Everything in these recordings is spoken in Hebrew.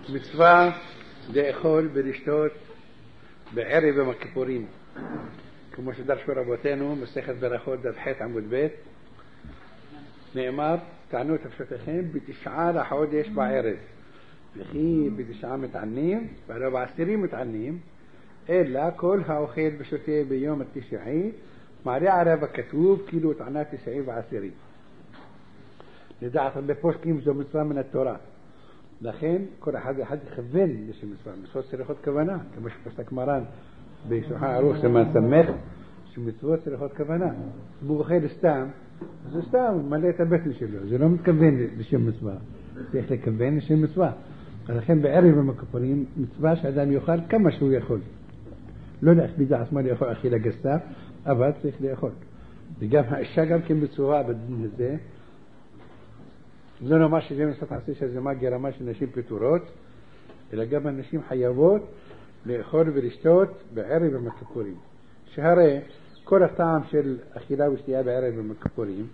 מצווה לאכול ולשתות בערב יום הכיפורים, כמו שדרשו רבותינו מסכת ברכות דף ח' עמוד ב', נאמר תענו את נפשותיכם בתשעה לחודש בערב, וכי בתשעה מתענים ולא בעשירים מתענים, אלא כל האוכל ושותה ביום התשעי מעלה עליו הכתוב כאילו טענה תשעי ועשירי. לדעת הרבה פוסקים זו מצווה מן התורה, לכן כל אחד יכוון לשם מצווה. מצוות צריכות כוונה, כמו שפסק מרן בשולחן ערוך סימן סמך, שמצוות צריכות כוונה. הוא אוכל סתם, זה סתם מלא את הבטן שלו, זה לא מתכוון לשם מצווה, צריך לכוון לשם מצווה. לכן בערב יום הכיפורים מצווה שאדם יאכל כמה שהוא יכול, לא להכביד עצמו לאכול אכילה גסה, אבל צריך לאכול. וגם האישה גם כן מצווה בדין הזה, לא נאמר שזה מספר עשי שזה מגיע רמה של נשים פטורות, אלא גם הנשים חייבות לאכול ולשתות בערב יום הכיפורים. שהרי כל הטעם של אכילה ושתייה בערב יום הכיפורים,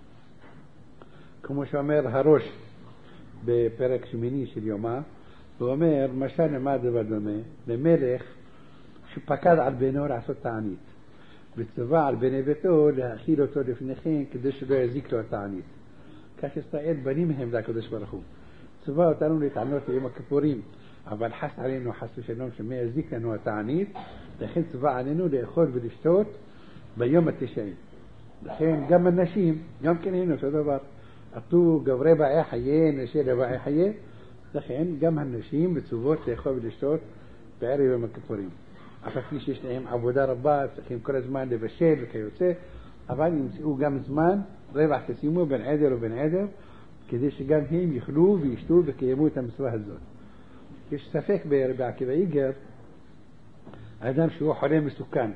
כמו שאומר הראש בפרק שמיני של יומא, הוא אומר משל נעמד ודומה למלך שפקד על בנו לעשות תענית, וצווה על בני ביתו להאכיל אותו לפניכם כדי שלא יזיק לו התענית. כך ישראל בנים הם לקדוש ברוך הוא, צווה אותנו להתענות ליום הכיפורים, אבל חס עלינו חס ושלום שמא יזיק לנו התענית, לכן צווה עלינו לאכול ולשתות ביום התשעי. לכן גם הנשים גם כן הנה אותו דבר, עטו גברי באי חיי נשי לבאי חיי, לכן גם הנשים מצוות לאכול ולשתות בערב יום הכיפורים. אף כפי שיש להם עבודה רבה, צריכים כל הזמן לבשל וכיוצא, אבל ימצאו גם זמן רווח תשימו בין עדר ובין עדר, כדי שגם הם יאכלו וישתו וקיימו את המצווה הזאת. יש ספק ברבי עקיבא איגר, האדם שהוא חולה מסוכן,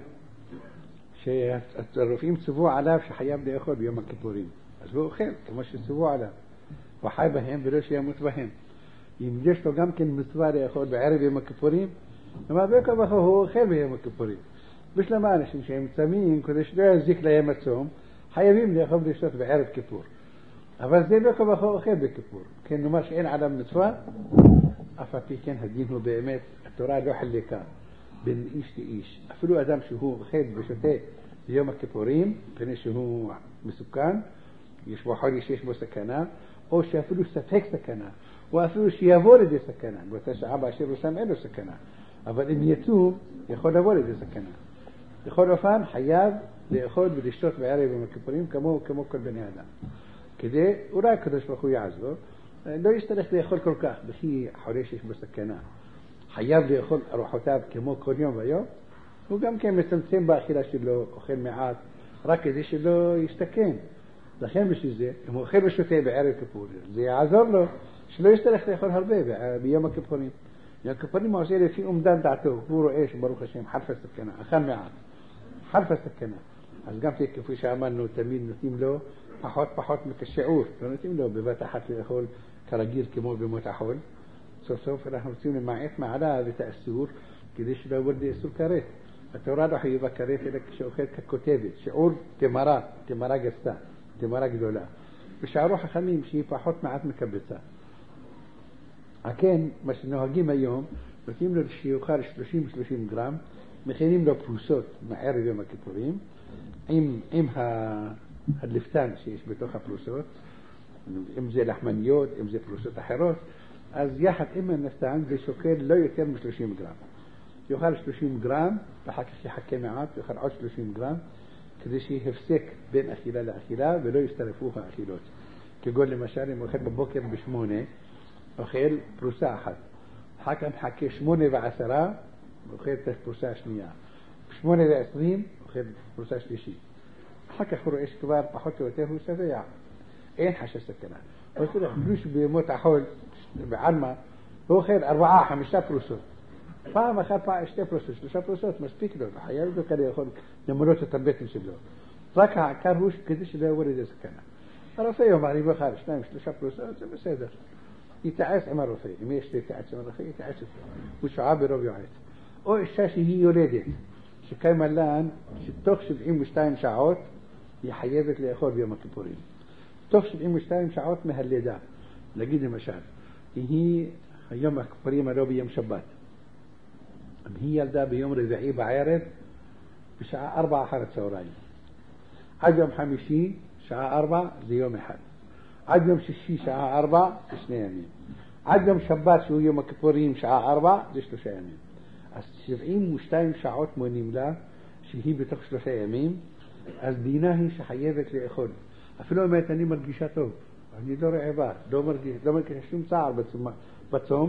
שהרופאים צוו עליו שחייב לאכול ביום הכיפורים, אז הוא אוכל כמו שצוו עליו, הוא חי בהם ולא שימות בהם. אם יש לו גם כן מצווה לאכול בערב יום הכיפורים, למה בעיקר בכך הוא אוכל ביום הכיפורים. בשלמה אנשים שהם צמים כדי שלא יזיק להם הצום, חייבים לאכול ולשתות בערב כיפור, אבל זה לא כבח אוכל בכיפור. כן, נאמר שאין עליו מצווה, אף על פי כן הדין הוא באמת, התורה לא חלקה בין איש לאיש. אפילו אדם שהוא אוכל ושותה ביום הכיפורים פני שהוא מסוכן, יש בו חולי שיש בו סכנה, או שאפילו ספק סכנה, או אפילו שיבוא לידי סכנה, באותה שעה באשר הוא שם אין לו סכנה, אבל אם יצום יכול לבוא לידי סכנה. בכל אופן חייב לאכול ולשתות בערב יום הכיפורים כמו כל בני אדם, כדי אולי הקדוש ברוך הוא יעזור, לא יצטרך לאכול כל כך, בכי חולה שיש בו סכנה חייב לאכול ארוחותיו כמו כל יום ויום. הוא גם כן מצמצם באכילה שלו, אוכל מעט רק כדי שלא ישתכן. לכן בשביל זה אם הוא אוכל ושותה בערב כיפור, זה יעזור לו שלא יצטרך לאכול הרבה ביום הכיפורים. יום הכיפורים הוא עושה לפי אומדן דעתו, הוא רואה שברוך השם חלף הסכנה, אכל מעט חלף הסכנה, אז גם כפי שאמרנו תמיד נותנים לו פחות מכשיעור, לא נותנים לו בבת אחת לאכול כרגיל כמו במות החול. סוף סוף אנחנו רוצים למעט מעלה ואת האסור כדי שלא יבוא לאסור כרת. התורה לא חייבה כרת אלא כשאוכל ככותבת, שיעור תמרה גסה, תמרה גדולה, ושערו חכמים שהיא פחות מעט מקבצה. כן, מה שנוהגים היום, נותנים לו שיוכל 30 גרם, מכינים לו פרוסות מערב יום הכיפורים עם הדלפתן שיש בתוך הפרוסות, אם זה לחמניות, אם זה פרוסות אחרות, אז יחד עם הנפתן זה שוקל לא יותר מ-30 גרם. יאכל 30 גרם ואחר כך יחכה מעט, יאכל עוד 30 גרם, כדי שיפסק בין אכילה לאכילה ולא יסתרפו האכילות. כגון למשל אם אוכל בבוקר ב8 אוכל פרוסה אחת, אחר כך מחכה 8 ו10 אוכל את הפרוסה השנייה, 8 ו20 אוכל פרוסה שלישית, אחר כך הוא רואה שכבר פחות או יותר הוא שבע, אין חשש סכנה. הוא צריך בלוש בימות החול בעלמה, הוא אוכל 4-5 פרוסות, פעם אחת 2 פרוסות 3 פרוסות מספיק לו, חייב לו כדי יכול למרות את הבטן שלו, רק העיקר הוא כדי שלא יבוא לידי סכנה. הרופא יאמר אני באכל 2-3 פרוסות זה בסדר, יתעץ עם הרופא, אם יש להתעץ עם הרופא יתעץ אותו, הוא שעה ברוב יועץ. או אישה שהיא יולדת שקיימה לן שתוך 72 שעות היא חייבת לאכול ביום הכיפורים, תוך 72 שעות מהלידה. נגיד למשל היא יום הכיפורים הלא ביום שבת. היא ילדה ביום רביעי בערב בשעה 4 אחר הצהריים. עד יום חמישי שעה 4 זה יום אחד. עד יום שישי שעה 4 זה 2 ימים. עד יום שבת שהוא יום הכיפורים שעה 4 זה 3 ימים. אז 72 שעות מונים לה שהיא בתוך 3 ימים. אז דינה היא שחייבת לאכול. אפילו אומרת אני מרגישה טוב, אני לא רעבה, לא מרגישה שום צער בצום,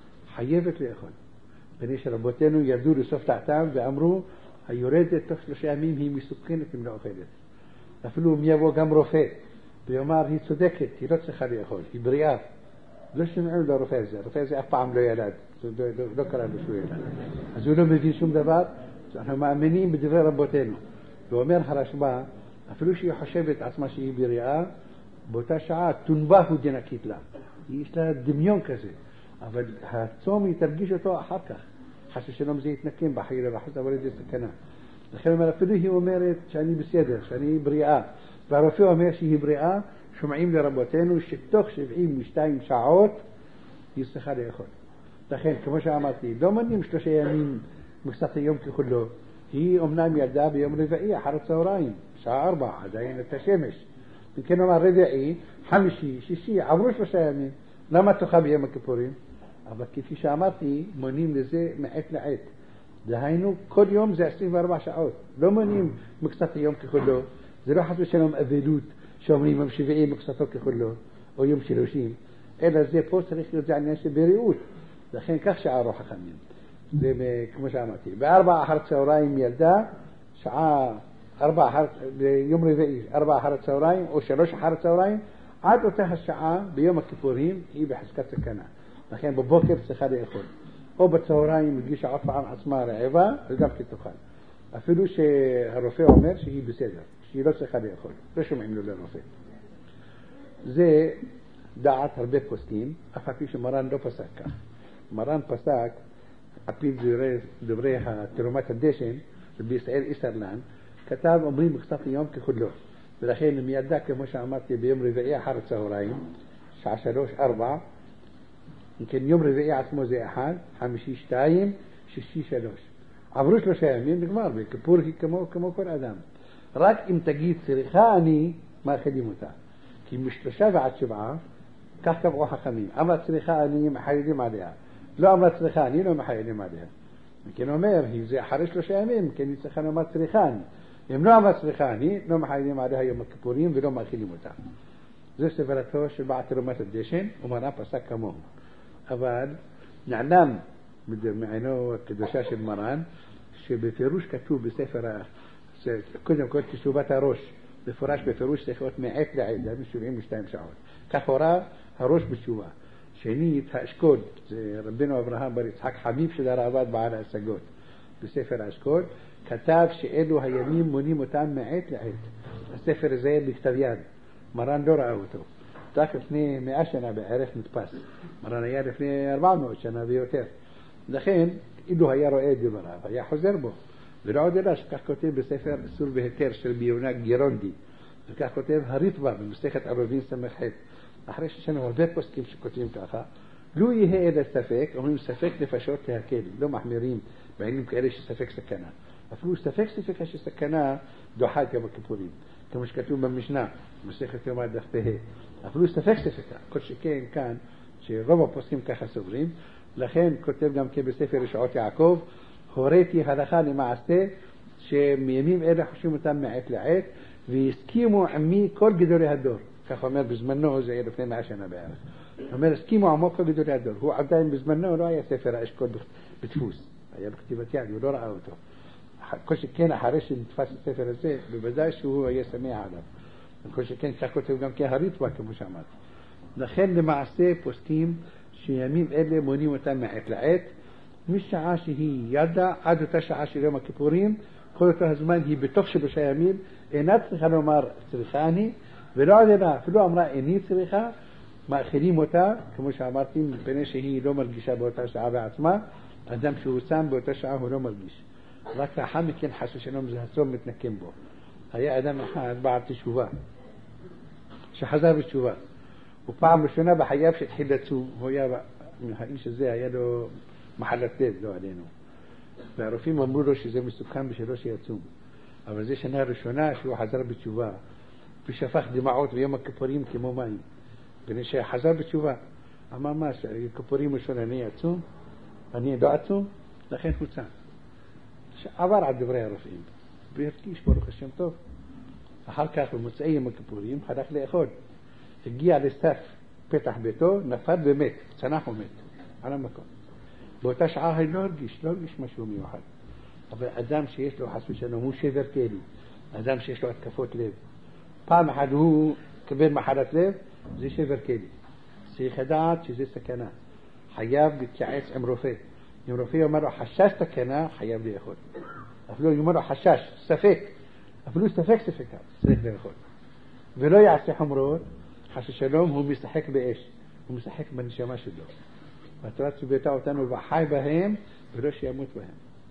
חייבת לאכול. בני שרבותינו ירדו לסוף דעתם ואמרו היורדת תוך 3 ימים היא מסוכנת אם לא אוכלת. אפילו אם יבוא גם רופא ויאמר היא צודקת, היא לא צריכה לאכול, היא בריאה. לא שמעו לרופא הזה, הרופא הזה אף פעם לא ילד, לא קרה לו שהוא ילד. אז הוא לא מבין שום דבר, אנחנו מאמינים בדברי רבותינו. ואומר הרשב"א, אפילו שהיא חושבת עצמה שהיא בריאה, באותה שעה תונבח הוא דנקית לה. יש לה דמיון כזה, אבל הצום היא תרגיש אותו אחר כך. חס ושלום זה יתנקם בחירה וחס, אבל זה סכנה. לכן אומר, אפילו היא אומרת שאני בסדר, שאני בריאה, והרופא אומר שהיא בריאה, שומעים לרבותינו שתוך 72 שעות היא צריכה לאכול. לכן, כמו שאמרתי, לא מנים 3 ימים מקצת היום ככולו. היא אומנם ילדה ביום רביעי אחר הצהריים, שעה 4, עדיין את השמש. וכן אומר רביעי, חמישי, שישי, עברו 3 ימים. למה תאכל ביום הכיפורים? אבל כפי שאמרתי, מונים לזה מעת לעת. דהיינו, כל יום זה 24 שעות. לא מונים מקצת היום ככולו. זה לא חס ושלום אבלות שאומרים יום 70 מקצתו ככולו, או יום 30, אלא זה פה צריך להיות זה עניין של בריאות. לכן כך שערו חכמים. זה כמו שאמרתי. 4 אחר הצהריים ילדה, שעה 4 ביום רביעי, 4 אחר הצהריים, או 3 אחר הצהריים, עד אותה השעה ביום הכיפורים היא בחזקת סכנה. לכן בבוקר צריכה לאכול. או בצהריים מגישה עוד פעם עצמה רעבה, וגם כתוכל. אפילו שהרופא אומר שהיא בסדר, שהיא לא צריכה לאכול. לא שומעים לו לרופא. זה דעת הרבה פוסקים, אף על פי שמרן לא פסק כך. מרן פסק, על פי דברי תרומת הדשן, בישראל איסרלן, כתב אומרים מקצת היום ככולו. ולכן מיידה, כמו שאמרתי, ביום רביעי אחר הצהריים, שעה 3-4, כן, יום רביעי עצמו זה 1, חמישי 2, שישי 3. עברו 3 ימים, נגמר, וכיפור היא כמו כל אדם. רק אם תגיד צריכה אני, מאכילים אותה. כי מ3 ועד 7, כך קבעו חכמים. אמרה צריכה אני, מחיילים עליה. לא אמרה צריכה אני, לא מחיילים עליה. וכן אומר, זה אחרי 3 ימים, כן היא צריכה לומר צריכה אני. אם לא אמרה צריכה אני, לא מחיילים עליה יום הכיפורים ולא מאכילים אותה. זו סברתו של בעל תרומת הדשן, ומרן פסק כמוהו. אבל נעלם מעינו הקדושה של מרן, שבפירוש כתוב בספר, קודם כל תשובת הראש, בפירוש צריך להיות מעת לעת, זה 72 שעות. כך הורה הראש בתשובה. שנית, האשכול, זה רבנו אברהם בר יצחק חביב של הרעב"ד בעל ההשגות, בספר האשכול, כתב שאלו הימים מונים אותם מעת לעת. הספר הזה בכתב יד, מרן לא ראה אותו. רק לפני 100 שנה בערך נתפס. מרן היה לפני 400 שנה ויותר. לכן, אילו היה רואה את דבריו, היה חוזר בו. ולא עוד אלא שכך כותב בספר אסור בהיתר של ביונה גירונדי. וכך כותב הריטב"א במסכת עירובין ס"ח. אחרי ששנו הרבה פוסקים שכותבים ככה, לא יהיה אלא ספק, אומרים ספק נפשות להקל, לא מחמירים בעניינים כאלה שספק סכנה. אפילו ספק שסכנה דוחה את יום הכיפורים. כמו שכתוב במשנה, מסכת יומא דף פ"ה. אפילו ספק, כל שכן כאן, שרוב הפוסקים ככה סוברים, לכן כותב גם כן בספר רשעות יעקב, הוריתי הלכה למעשה, שמימים אלה חושבים אותם מעת לעת, והסכימו עמי כל גדולי הדור. כך אומר בזמנו, זה היה לפני 100 שנה בערך. אומר, הסכימו עמו כל גדולי הדור. הוא עדיין בזמנו לא היה ספר האשכול בדפוס, היה בכתיבת יד, הוא לא ראה אותו. כל שכן אחרי שנתפס הספר הזה, בוודאי שהוא היה שמח עליו. כל שכן כך כותב גם כהריטב"א, כמו שאמרתי. לכן למעשה פוסקים שימים אלה מונים אותם מעת לעת, משעה שהיא ידה עד אותה שעה של יום הכיפורים, כל אותו הזמן היא בתוך 3 ימים, אינה צריכה לומר צריכה אני, ולא עוד אלא, אפילו אמרה איני צריכה, מאכילים אותה, כמו שאמרתי, מפני שהיא לא מרגישה באותה שעה בעצמה, אדם שהוא שם באותה שעה הוא לא מרגיש. רק לאחר מכן חס ושלום זה הצום מתנקם בו. היה אדם אחד בעל תשובה, שחזר בתשובה. ופעם ראשונה בחייו שהתחיל לצום, הוא היה האיש הזה היה לו מחלת לב, לא עלינו. והרופאים אמרו לו שזה מסוכן בשבילו שיצום. אבל זה שנה ראשונה שהוא חזר בתשובה, ושפך דמעות ביום הכיפורים כמו מים. ושחזר בתשובה, אמר מה, כיפורים ראשון אני אצום, אני לא אצום, לכן הוא צם. עבר על דברי הרופאים, והרגיש ברוך השם טוב. אחר כך במוצאי יום הכיפורים הלך לאכול. הגיע לסף פתח ביתו, נפל ומת, צנח ומת, על המקום. באותה שעה לא הרגיש משהו מיוחד. אבל אדם שיש לו חס ושלום, הוא שבר כלי, אדם שיש לו התקפות לב. פעם אחת הוא קיבל מחלת לב, זה שבר כלי. צריך לדעת שזה סכנה. חייב להתייעץ עם רופא. אם רופא אומר לו חשש סכנה, חייב לאכול. אפילו אומר לו חשש, ספק. אפילו ספק, צריך לאכול. ולא יעשה חומרות, חס ושלום, הוא משחק באש. הוא משחק בנשמה שלו. והתורה ציוותה אותנו וחי בהם, ולא שימות בהם.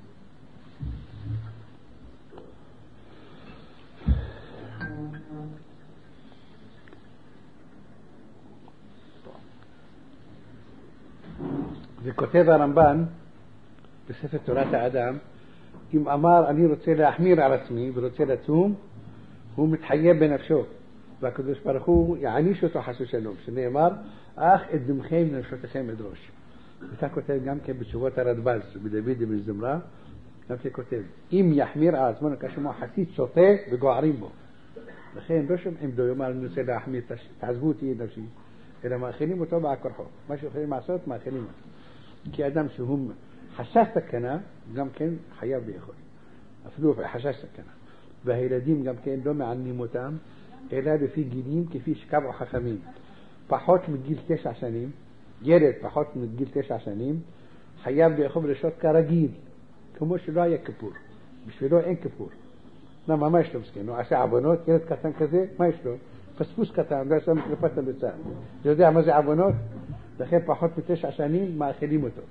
וכותב הרמב"ן בספר תורת האדם, אם אמר אני רוצה להחמיר על עצמי ורוצה לצום, הוא מתחייב בנפשו, והקדוש ברוך הוא יעניש אותו חס ושלום, שנאמר אך את דמכם לנפשותיכם אדרוש. וכך כותב גם כן בתשובות הרדב"ז בדוד בן זמרה, גם כן כותב אם יחמיר על עצמו כשמו חסיד שוטה וגוערים בו. לכן לא שומעים לו יאמר אני רוצה להחמיר, תעזבו אותי נפשי, אלא מאכילים אותו בעקרחו, מה שיכולים לעשות מאכילים אותו. כי אדם שהוא חשש סכנה, גם כן חייב לאכול. אפילו חשש סכנה. והילדים גם כן לא מענים אותם, אלא לפי גילים כפי שקבעו חכמים. פחות מגיל 9 שנים, ילד פחות מגיל 9 שנים, חייב לאכול ולשתות כרגיל, כמו שלא היה כיפור. בשבילו אין כיפור. למה, מה יש לו מסכן? הוא עשה עוונות, ילד קטן כזה, מה יש לו? פספוס קטן, לא עשה מקלפת הביצה. הוא יודע מה זה עוונות? לכן פחות מ9 שנים מאכילים אותו.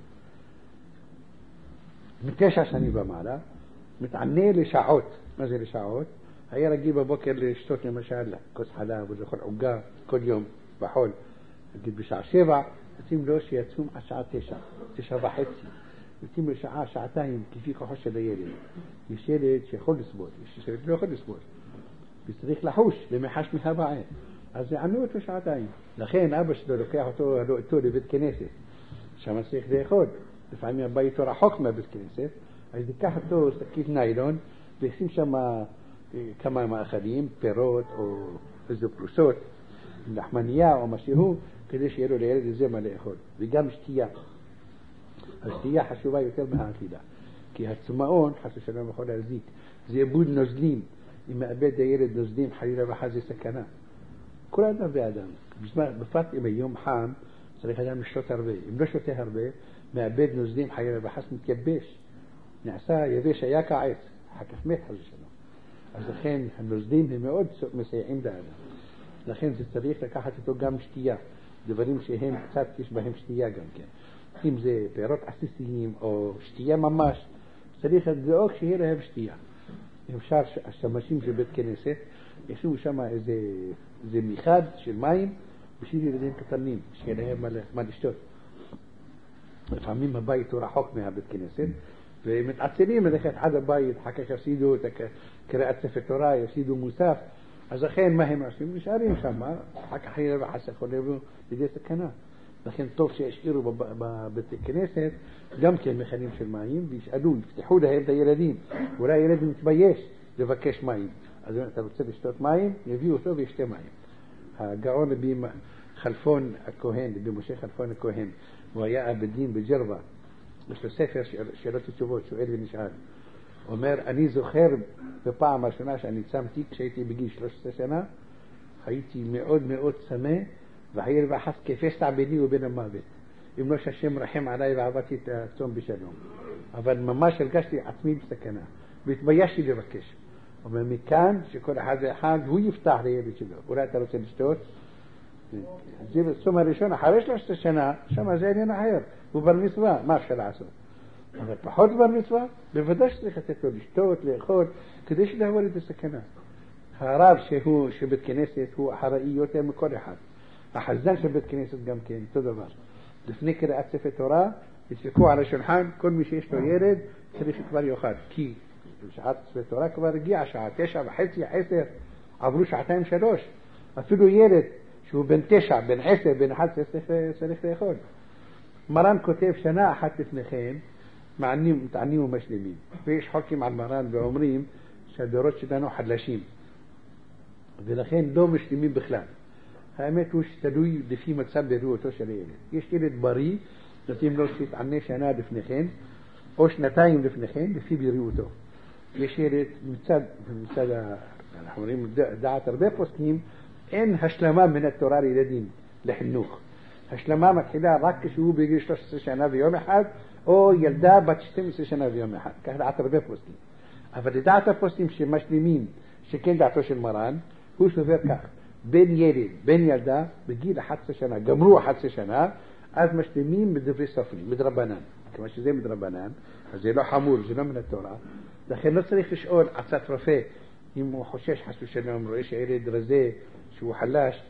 מ9 שנים במעלה, מתענה לשעות. מה זה לשעות? היה רגיל בבוקר לשתות למשל כוס חלב ולאכול עוגה כל יום בחול. נגיד בשעה 7, יוצאים לו שיצום עד שעה 9, 9:30. יוצאים לו שעה, שעתיים, כפי כוחו של הילד. יש ילד שיכול לסבול, יש ילד לא יכול לסבול. וצריך לחוש למחש מהבעיה. אז יענו אותו שעתיים. לכן אבא שלו לוקח אותו לבית כנסת. שם צריך לאכול. לפעמים הבית הוא רחוק מהבית כנסת. אז ייקח אותו שקית ניילון וישים שם כמה מאכלים, פירות או איזה פרוסות, לחמניה או משהו, כדי שיהיה לו לילד הזה מה לאכול. וגם שתייה. השתייה חשובה יותר מהאכילה. כי הצמאון, חס ושלום, יכול להזיק. זה איבוד נוזלים. אם מאבד הילד נוזלים, חלילה וחס זה סכנה. כל אדם ואדם. בפרט אם היום חם, צריך אדם לשתות הרבה. אם לא שותה הרבה, מאבד נוזלים, חלילה וחס מתייבש. נעשה יבש היה כעץ. אחר כך מת חס ושלום. אז לכן הנוזלים הם מאוד מסייעים לאדם. לכן זה צריך לקחת איתו גם שתייה. דברים שהם קצת יש בהם שתייה גם כן. אם זה פירות עסיסיים או שתייה ממש, צריך לדאוג שיהיה להם שתייה. אפשר השמשים של בית כנסת, ישבו שם איזה מיחד של מים בשביל ילדים קטנים, שיהיה להם מה לשתות. לפעמים הבית הוא רחוק מהבית כנסת, ומתעצלים ללכת עד הבית, אחר כך יפסידו את קריאת ספר תורה, יפסידו מוסף. אז לכן מה הם עושים? נשארים שם, אחר כך חלילה וחס יכול לבוא לידי סכנה. לכן טוב שישאירו בבית כנסת גם כן מכנים של מים, וישאלו, יפתחו להם את הילדים. אולי הילד מתבייש לבקש מים. אז אם אתה רוצה לשתות מים, יביאו אותו וישתה מים. הגאון רבי חלפון הכהן, רבי משה חלפון הכהן, הוא היה עבדין בג'רבה. יש לו ספר שאלות ותשובות, שואל ונשאל. אומר, אני זוכר בפעם הראשונה שאני צמתי, כשהייתי בגיל 13 שנה, הייתי מאוד מאוד צמא, והייר וחס כפסע ביני ובין המוות. אם לא שהשם רחם עליי ועבדתי את הצום בשלום. אבל ממש הרגשתי עצמי בסכנה, והתביישתי לבקש. אבל מכאן שכל אחד ואחד הוא יפתח לילד שלו. אולי אתה רוצה לשתות? זה בצום הראשון, אחרי 13 שנה, שם זה עניין אחר. הוא בר מצווה, מה אפשר לעשות? אבל פחות בר מצווה, בוודאי שצריך לתת לו לשתות, לאכול, כדי שלהעבור את הסכנה. הרב שבית כנסת הוא אחראי יותר מכל אחד. החזן של בית כנסת גם כן, אותו דבר. לפני קריאת ספר תורה, ידפקו על השולחן, כל מי שיש לו ילד צריך כבר יאכל, כי בשעת ספר תורה כבר הגיע, שעה 9:30, 10, עברו 2-3, אפילו ילד שהוא בן 9, בן 10, בן 11 צריך לאכול. מרן כותב שנה אחת לפני כן, מתענים ומשלימים, ויש חוקים על מרן ואומרים שהדורות שלנו חדשים, ולכן לא משלימים בכלל. האמת הוא שתלוי לפי מצב בריאותו של הילד. יש ילד בריא, נותנים לו שיתענה שנה לפני כן, או 2 לפני כן, לפי בריאותו. יש ילד מצד אנחנו אומרים דעת הרבה פוסקים, אין השלמה מן התורה לילדים, לחינוך. השלמה מתחילה רק כשהוא בגיל 13 שנה ויום אחד, או ילדה בת 12 שנה ויום אחד. כך דעת הרבה פוסקים. אבל לדעת הפוסקים שמשלימים, שכן דעתו של מרן, הוא סובר כך. בין ילד, בין ילדה, בגיל 11 שנה, גמרו 11 שנה, אז משלימים בדברי סופרים, מדרבנן. כמה שזה מדרבנן, אז זה לא חמור, זה לא מן התורה. לכן לא צריך לשאול עצת רופא, אם הוא חושש חסו שלום, רואה שהילד רזה, שהוא חלש.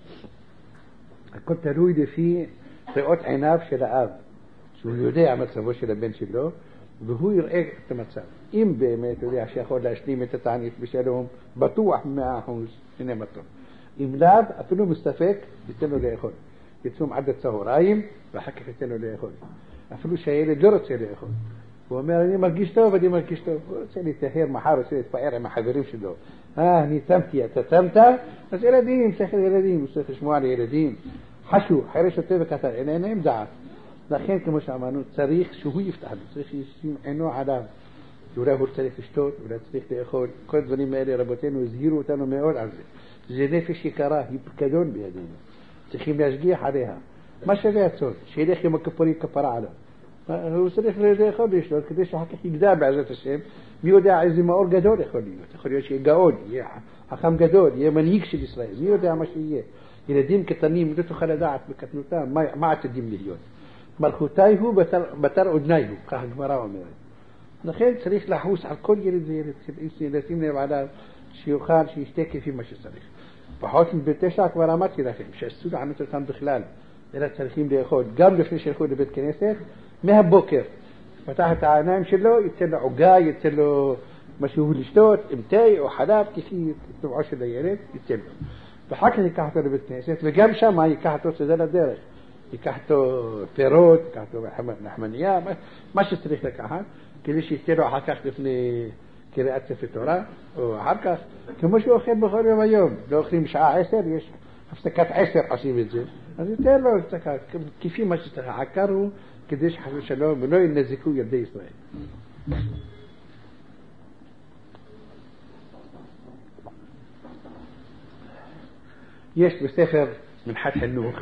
הכל תלוי לפי ראות עיניו של האב, שהוא יודע מצבו של הבן שלו, והוא יראה את המצב. אם באמת הוא יודע שיכול להשלים את התענית בשלום, בטוח 100%, הנה מה טוב. אם לאו, אפילו מסתפק, ייתן לו לאכול. יצום עד הצהריים, ואחר כך ייתן לו לאכול. אפילו שהילד לא רוצה לאכול. הוא אומר, אני מרגיש טוב, הוא רוצה להתאהר מחר, רוצה להתפאר עם החברים שלו. אני צמתי, אתה צמת? אז ילדים, צריך ילדים, הוא צריך לשמוע על ילדים. חשו, חרש אותה וקטן, אין דעת. לכן, כמו שאמרנו, צריך שהוא יפתח, צריך שישים עינו עליו. אולי הוא צריך לשתות, אולי צריך לאכול. כל הדברים האלה, רבותינו, הזהירו אותנו מאוד על זה. זה נפש יקרה, היא פקדון בידינו. צריכים להשגיח עליה. מה שווה הצון? שילך יום הכיפורים כפרה עליו. הוא צריך לאכול לשתות, כדי שאחר כך יגדל בעזרת השם. מי יודע איזה מאור גדול יכול להיות? יכול להיות שיהיה גאון, יהיה חכם גדול, יהיה מנהיג של ישראל. מי יודע מה שיהיה? ילדים קטנים, לא תוכל לדעת בקטנותם, מה עתידים להיות? מלכותי הוא בתר עודני הוא, כך הגמרא אומרת. לכן צריך לחוס על כל ילד וילד, לשים לב עליו שיוכל, שישתה כפי מה שצריך. פחות ב9 כבר אמרתי לכם, שאסור לענות אותם בכלל, אלא צריכים לאכול, גם לפני שילכו לבית כנסת, מהבוקר. פתח את העיניים שלו, יצא לו עוגה, יצא לו משהו לשתות, עם תה או חלב, כפי טבעו של הילד, יצא לו. ואחר כך ייקח אותו לבית כנסת, וגם שם ייקח אותו צדה לדרך. ייקח אותו פירות, ייקח אותו נחמניה, מה שצריך לקחת, כדי שיצא לו אחר כך לפני קריאת ספר תורה, או אחר כך, כמו שהוא אוכל בכל יום היום. לא אוכלים שעה 10, יש הפסקת 10 עושים את זה. אז ייתן לו הפסקה, כפי מה שצריך. העיקר הוא כדי שחס ושלום ולא ינזקו ילדי ישראל. יש בספר מנחת חינוך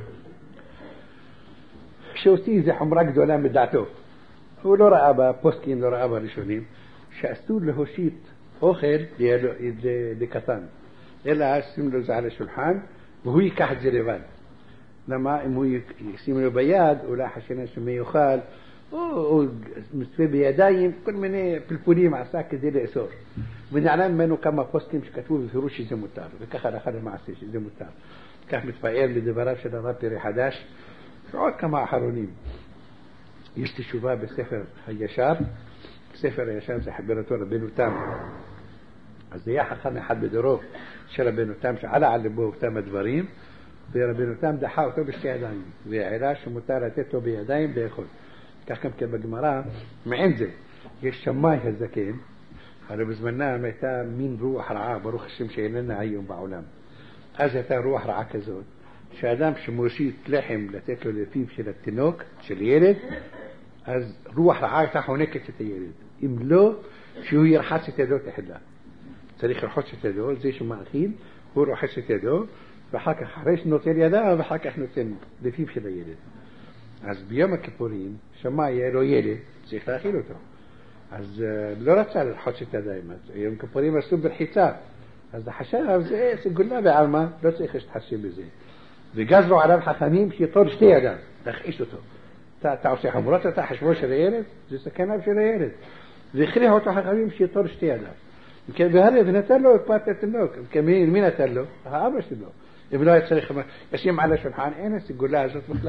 שהוציא איזה חומרה גדולה מדעתו. הוא לא ראה בפוסקים, לא ראה בראשונים, שאסור להושיט אוכל לקטן, אלא שים לו זה על השולחן והוא ייקח את זה לבד. למה? אם הוא ישים לו ביד, אולי חשנה שמי יאכל, או מצפה בידיים, כל מיני פלפולים עשה כדי לאסור. ונעלם ממנו כמה פוסקים שכתבו בפירוש שזה מותר, וככה לאחד המעשה שזה מותר. כך מתפאר לדבריו של הרב פרי חדש, ועוד כמה אחרונים. יש תשובה בספר הישר, ספר הישר זה חברתו רבנו תם. אז היה חכם אחד בדורו של רבנו תם שעלה על לבו אותם הדברים, ורבנו תם דחה אותו בשתי ידיים, והעלה שמותר לתת לו בידיים לאכול. כך גם כן בגמרא, מעין זה, יש שמאי הזקן, הרי בזמנם הייתה מין רוח רעה, ברוך השם שאיננה היום בעולם. אז הייתה רוח רעה כזאת, שאדם שמושיט לחם לתת לו לפיו של התינוק, של ילד, אז רוח רעה הייתה חונקת את הילד. אם לא, שהוא ירחץ את ידו תחילה. צריך לרחוץ את ידו, זה שמאכיל, הוא רוחץ את ידו, ואחר כך אחרי שנותן ידה, ואחר כך נותן לפיו של הילד. אז ביום הכיפורים, שמע יהיה לו ילד, צריך להאכיל אותו. אז לא רצה לרחוץ את ידיים. יום כיפורים עשו ברחיצה. אז החשב זה סגולה בעלמה, לא צריך להתחשב בזה. וגזרו עליו חכמים שיטול שתי ידיים, להכעיס אותו. אתה עושה חמורות, אתה חשבו של הילד, זה סכנה של הילד. והכריחו אותו חכמים שיטול שתי ידיים. ונתן לו את פת התינוק. מי נתן לו? האבא שלו. אם לא היה צריך לשים על השולחן, אין הסגולה הזאת בכלל.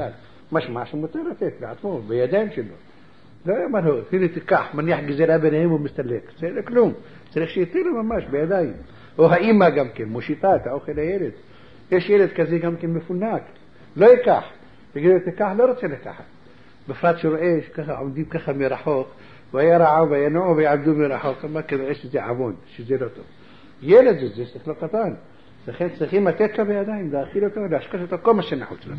مش معشان مطيرتك بعتموه بيدين شنو لا ما هو في تكاح من يحجز الابنهم ومستلك سيرك لهم سيرك شيء تيرو ماش بيدين وهي ما جمكن مشيطات او كده يرد ايش يرد كذي جمكن مفناك لا يكاح يجي تكاح لا رتش لكاح بفرات شو ايش كذا عم كذا ميرحوق ويرعوا وينعوا ويعبدوا ميرحوق ما كذا ايش يعبون شو زيرته يلد زي استخلاقتان سخين ما تكا بيدين داخلته داشكته تقوم الشنة حوتنا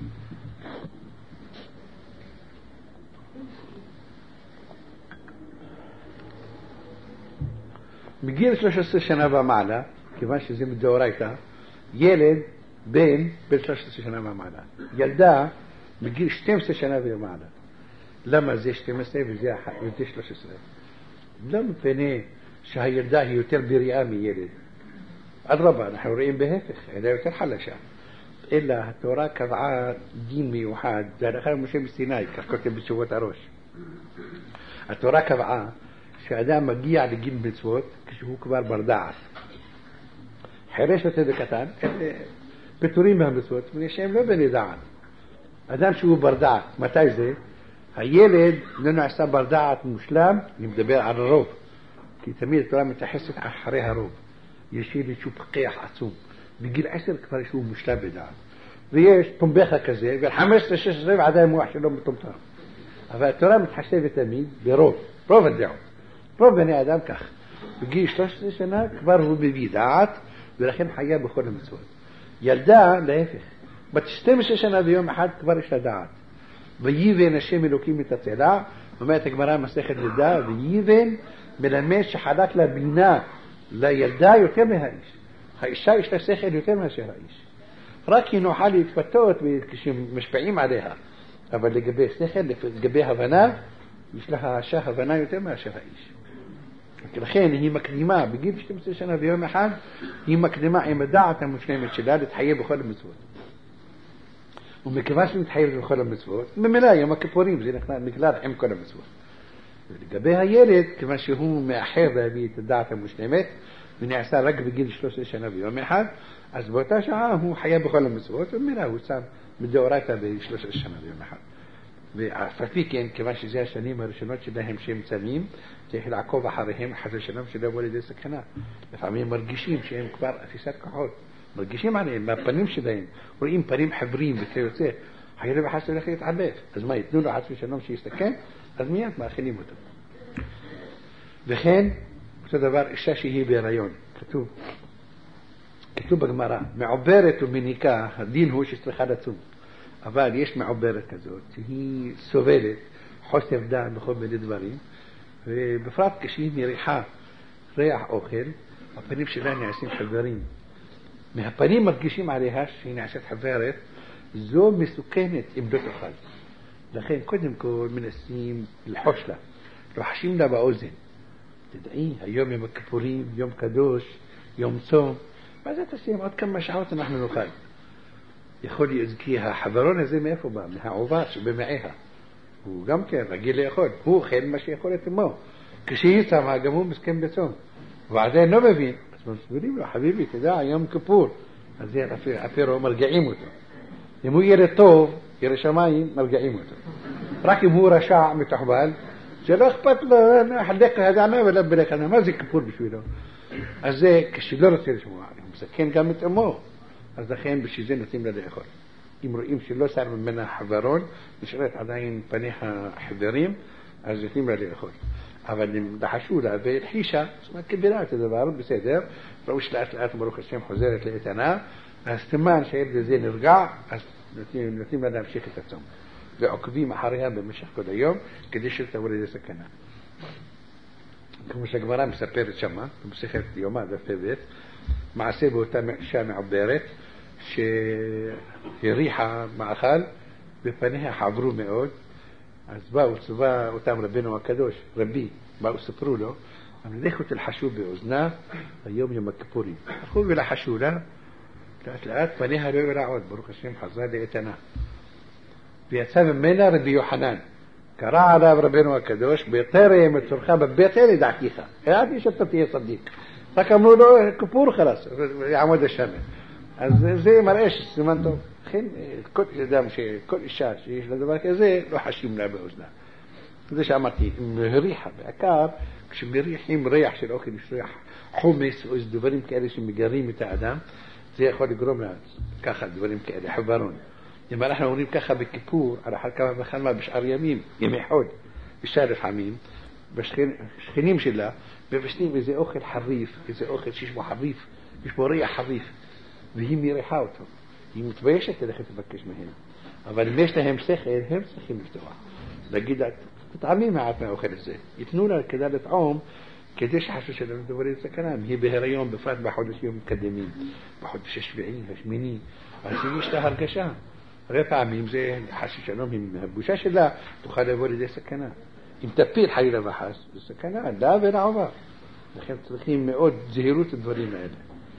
بيجي 13 سنة معنا كيفاش زي الدوريتا يلد بين 13 سنة معنا يلدا بيجي 12 سنة معنا لما زي 12 بيجي 13 سنة لما فيني شهي يلدا هي يتر بريامي يلد أضربها نحن رأيين بهفخ هذا يتر حلشة إلا التوراة كذعاء دين ميوحاد زي دخل مشي بالسيناي كركوت بشوات أروش التوراة كذعاء شهداء مجيع لجين بنسوت كشهو كبار برداعة حريشة تدكتان بتورين بهم بنسوت من الشيء ما بني داعا أدام شو برداعة متى زي هيلد لأنه عسى برداعة مسلم يبدأ بها على الروب كي تميل التوراة متحسس على حريها روب يشيل يشوف قيح عصوم بيجي العسر كفار شو مسلم بداعة ليش تنبخها كذا بالحمس لشش زي بعدها موحش لهم بتمطر فالتوراة متحسسة بتميل بروب روب الدعوة روب بني آدم كخ بيجي 13 سنة كبار هو ببيداعات ولكن حياة بخور المسؤول يلدا لا يفخ بتشتمش سنة بيوم أحد كبار إشتداعات بيجيبين الشيء ملوكي متطلع وما تكبرها مسيخ اليلدا بيجيبين من الميش حداك لبناء لا يلدا يتمها إيش هاي الشيء إشتسيخ يتمها شيء إيش راكي إنه حالي يتفتوت مش بعيم عليها أبا اللي جبيه سيخ اللي جبيها بناء مش لها شاه بناء يتمها شيء إيش الخين هي مكدمة بيجيب 12 سنة بيوم أحد هي مكدمة يمدعت المسلمين الشداد تحيي بخل المسود ومكفاش متحيي بخل المسود من ملاية مكفورين زي نكلار حم كل المسود اللي جابها يرد كماش هو محيضة بيتدعت المسلمين من إعسار رقب بيجيب 13 سنة بيوم أحد أثبتها شعاه هو حياة بخل المسود ومن هو سام بدوراتها ب 13 سنة بيوم أحد ففيكين كماش زي شنيم رشنوتش لهم شيء مسميم زي العقوبة حرهم حتى شنام شده ولد سكنا فعمين مرجشين شيء كبار في سكة حول مرجشين يعني ما بنيمش داين وريم بريم حبرين بتوسه حيرب حسب لخي يتعبف لازم يتنون له حتى شنام شيء سكان لازميات ما خليه متم بخين تدبر الشاشة هي بريون كتب جمرة معبرة منيكا دين هوش استخدمتهم أباد يش معبرة كذوت هي سوفيلت حسب ده بخو من الدبرين بفرات كشين ريحة ريح أخر أبني بشلاني عشان حذرين مهبني ما تجيشين عليهاش هنا عشان حذرت زوم مسكنت إبدت خال لكن كنتم كون من السنين الحشلة رحشين ده بأوزن تدعيه يوم كبورين يوم كدوش يوم صوم بعد تسيم عاد كم مشعوت نحن نخال ياخذ يزكيها حذرونا زي ما يفهم منها عوباش بمعيها وقام كان رجل ياخذ هو خير ماشي ياخذ تمو كشيء ما جابوه مسكين بتوم وبعدين نبي بس مسؤولين له حبيبي كذا يوم كبور زين أفيرو مرجعين متو يمو يرتوف يرشماين مرجعين متو راكب هو رشاع متحبال جلخ بطل أنا حدك هذا أنا ولا بلك أنا ما زي كبور بشوي له أزاي كشجرة يرشموا مسكين قامت أمه أزخين بشيزين نتيم لدي أخر يمرئيم شلو صار منها حذرون نشرت عدين بنيها حذرين أزتيم لدي أخر أولي دحشوا له في الحيشة اسمها كبيرات إذا بعرف بسيدر روش لقيت مروخ الشيم حزيرة لقيت أنا استمان شايب زين يرجع نتيم لدي مشيخ تفتهم بعقبي محاريها بمشيخ كل يوم كديش شلت ولد سكنها كمش أجمرا مسافر شما مسافر يوم هذا في بيت مع سيبه تام شامع بيرت شيء ريحة مع خال بفنيها حضروا مئود أسباء وسباء وتام ربنا وكدوش ربي بقوا سفروا له أنا دخلت الحشوب بأذناه يوم كبوري أخوه بلا حشولة تلاقيت فنيها لو بلا عود بروك الشيم حظها لقيتنا بيتسبب منها ربي يوحنان كراع على ربنا وكدوش بيطير مترخا ببيتين دعكيخة هذه شفتي صديق فكملوا له كبور خلاص يعمود الشمال زي ما رأيش سمنتو לכן כל אדם, כל אישה שיש לה דבר כזה, לא חשים לה באוזנה. זה שאמרתי, מריחה, בעיקר כשמריחים ריח של אוכל, יש ריח חומס או דברים כאלה שמגרים את האדם, זה יכול לגרום לה ככה, דברים כאלה, חברון. אם אנחנו אומרים ככה בכיפור, על אחר כמה וכמה בשאר ימים, ימי חוד, אישה לפעמים, בשכנים שלה, מבשלים איזה אוכל חריף, איזה אוכל שיש בו חריף, יש בו ריח חריף, והיא מריחה אותו. היא מתביישת ללכת לבקש מהם. אבל אם יש להם שכל, הם צריכים לפתוח. להגיד, תתעלמי מעט מהאוכל הזה. ייתנו לה כדי לטעום, כדי שחשו שלנו דברים סכנה. היא בהיריון, בפרט בחודשים מתקדמים, בחודש השביעי, השמיני, אז יש לה הרגשה. הרבה פעמים זה חשו שלום, עם הבושה שלה, תוכל לבוא לידי סכנה. אם תפיל חלילה וחס, זה סכנה, לה ולעובר. לכן צריכים מאוד זהירות הדברים האלה.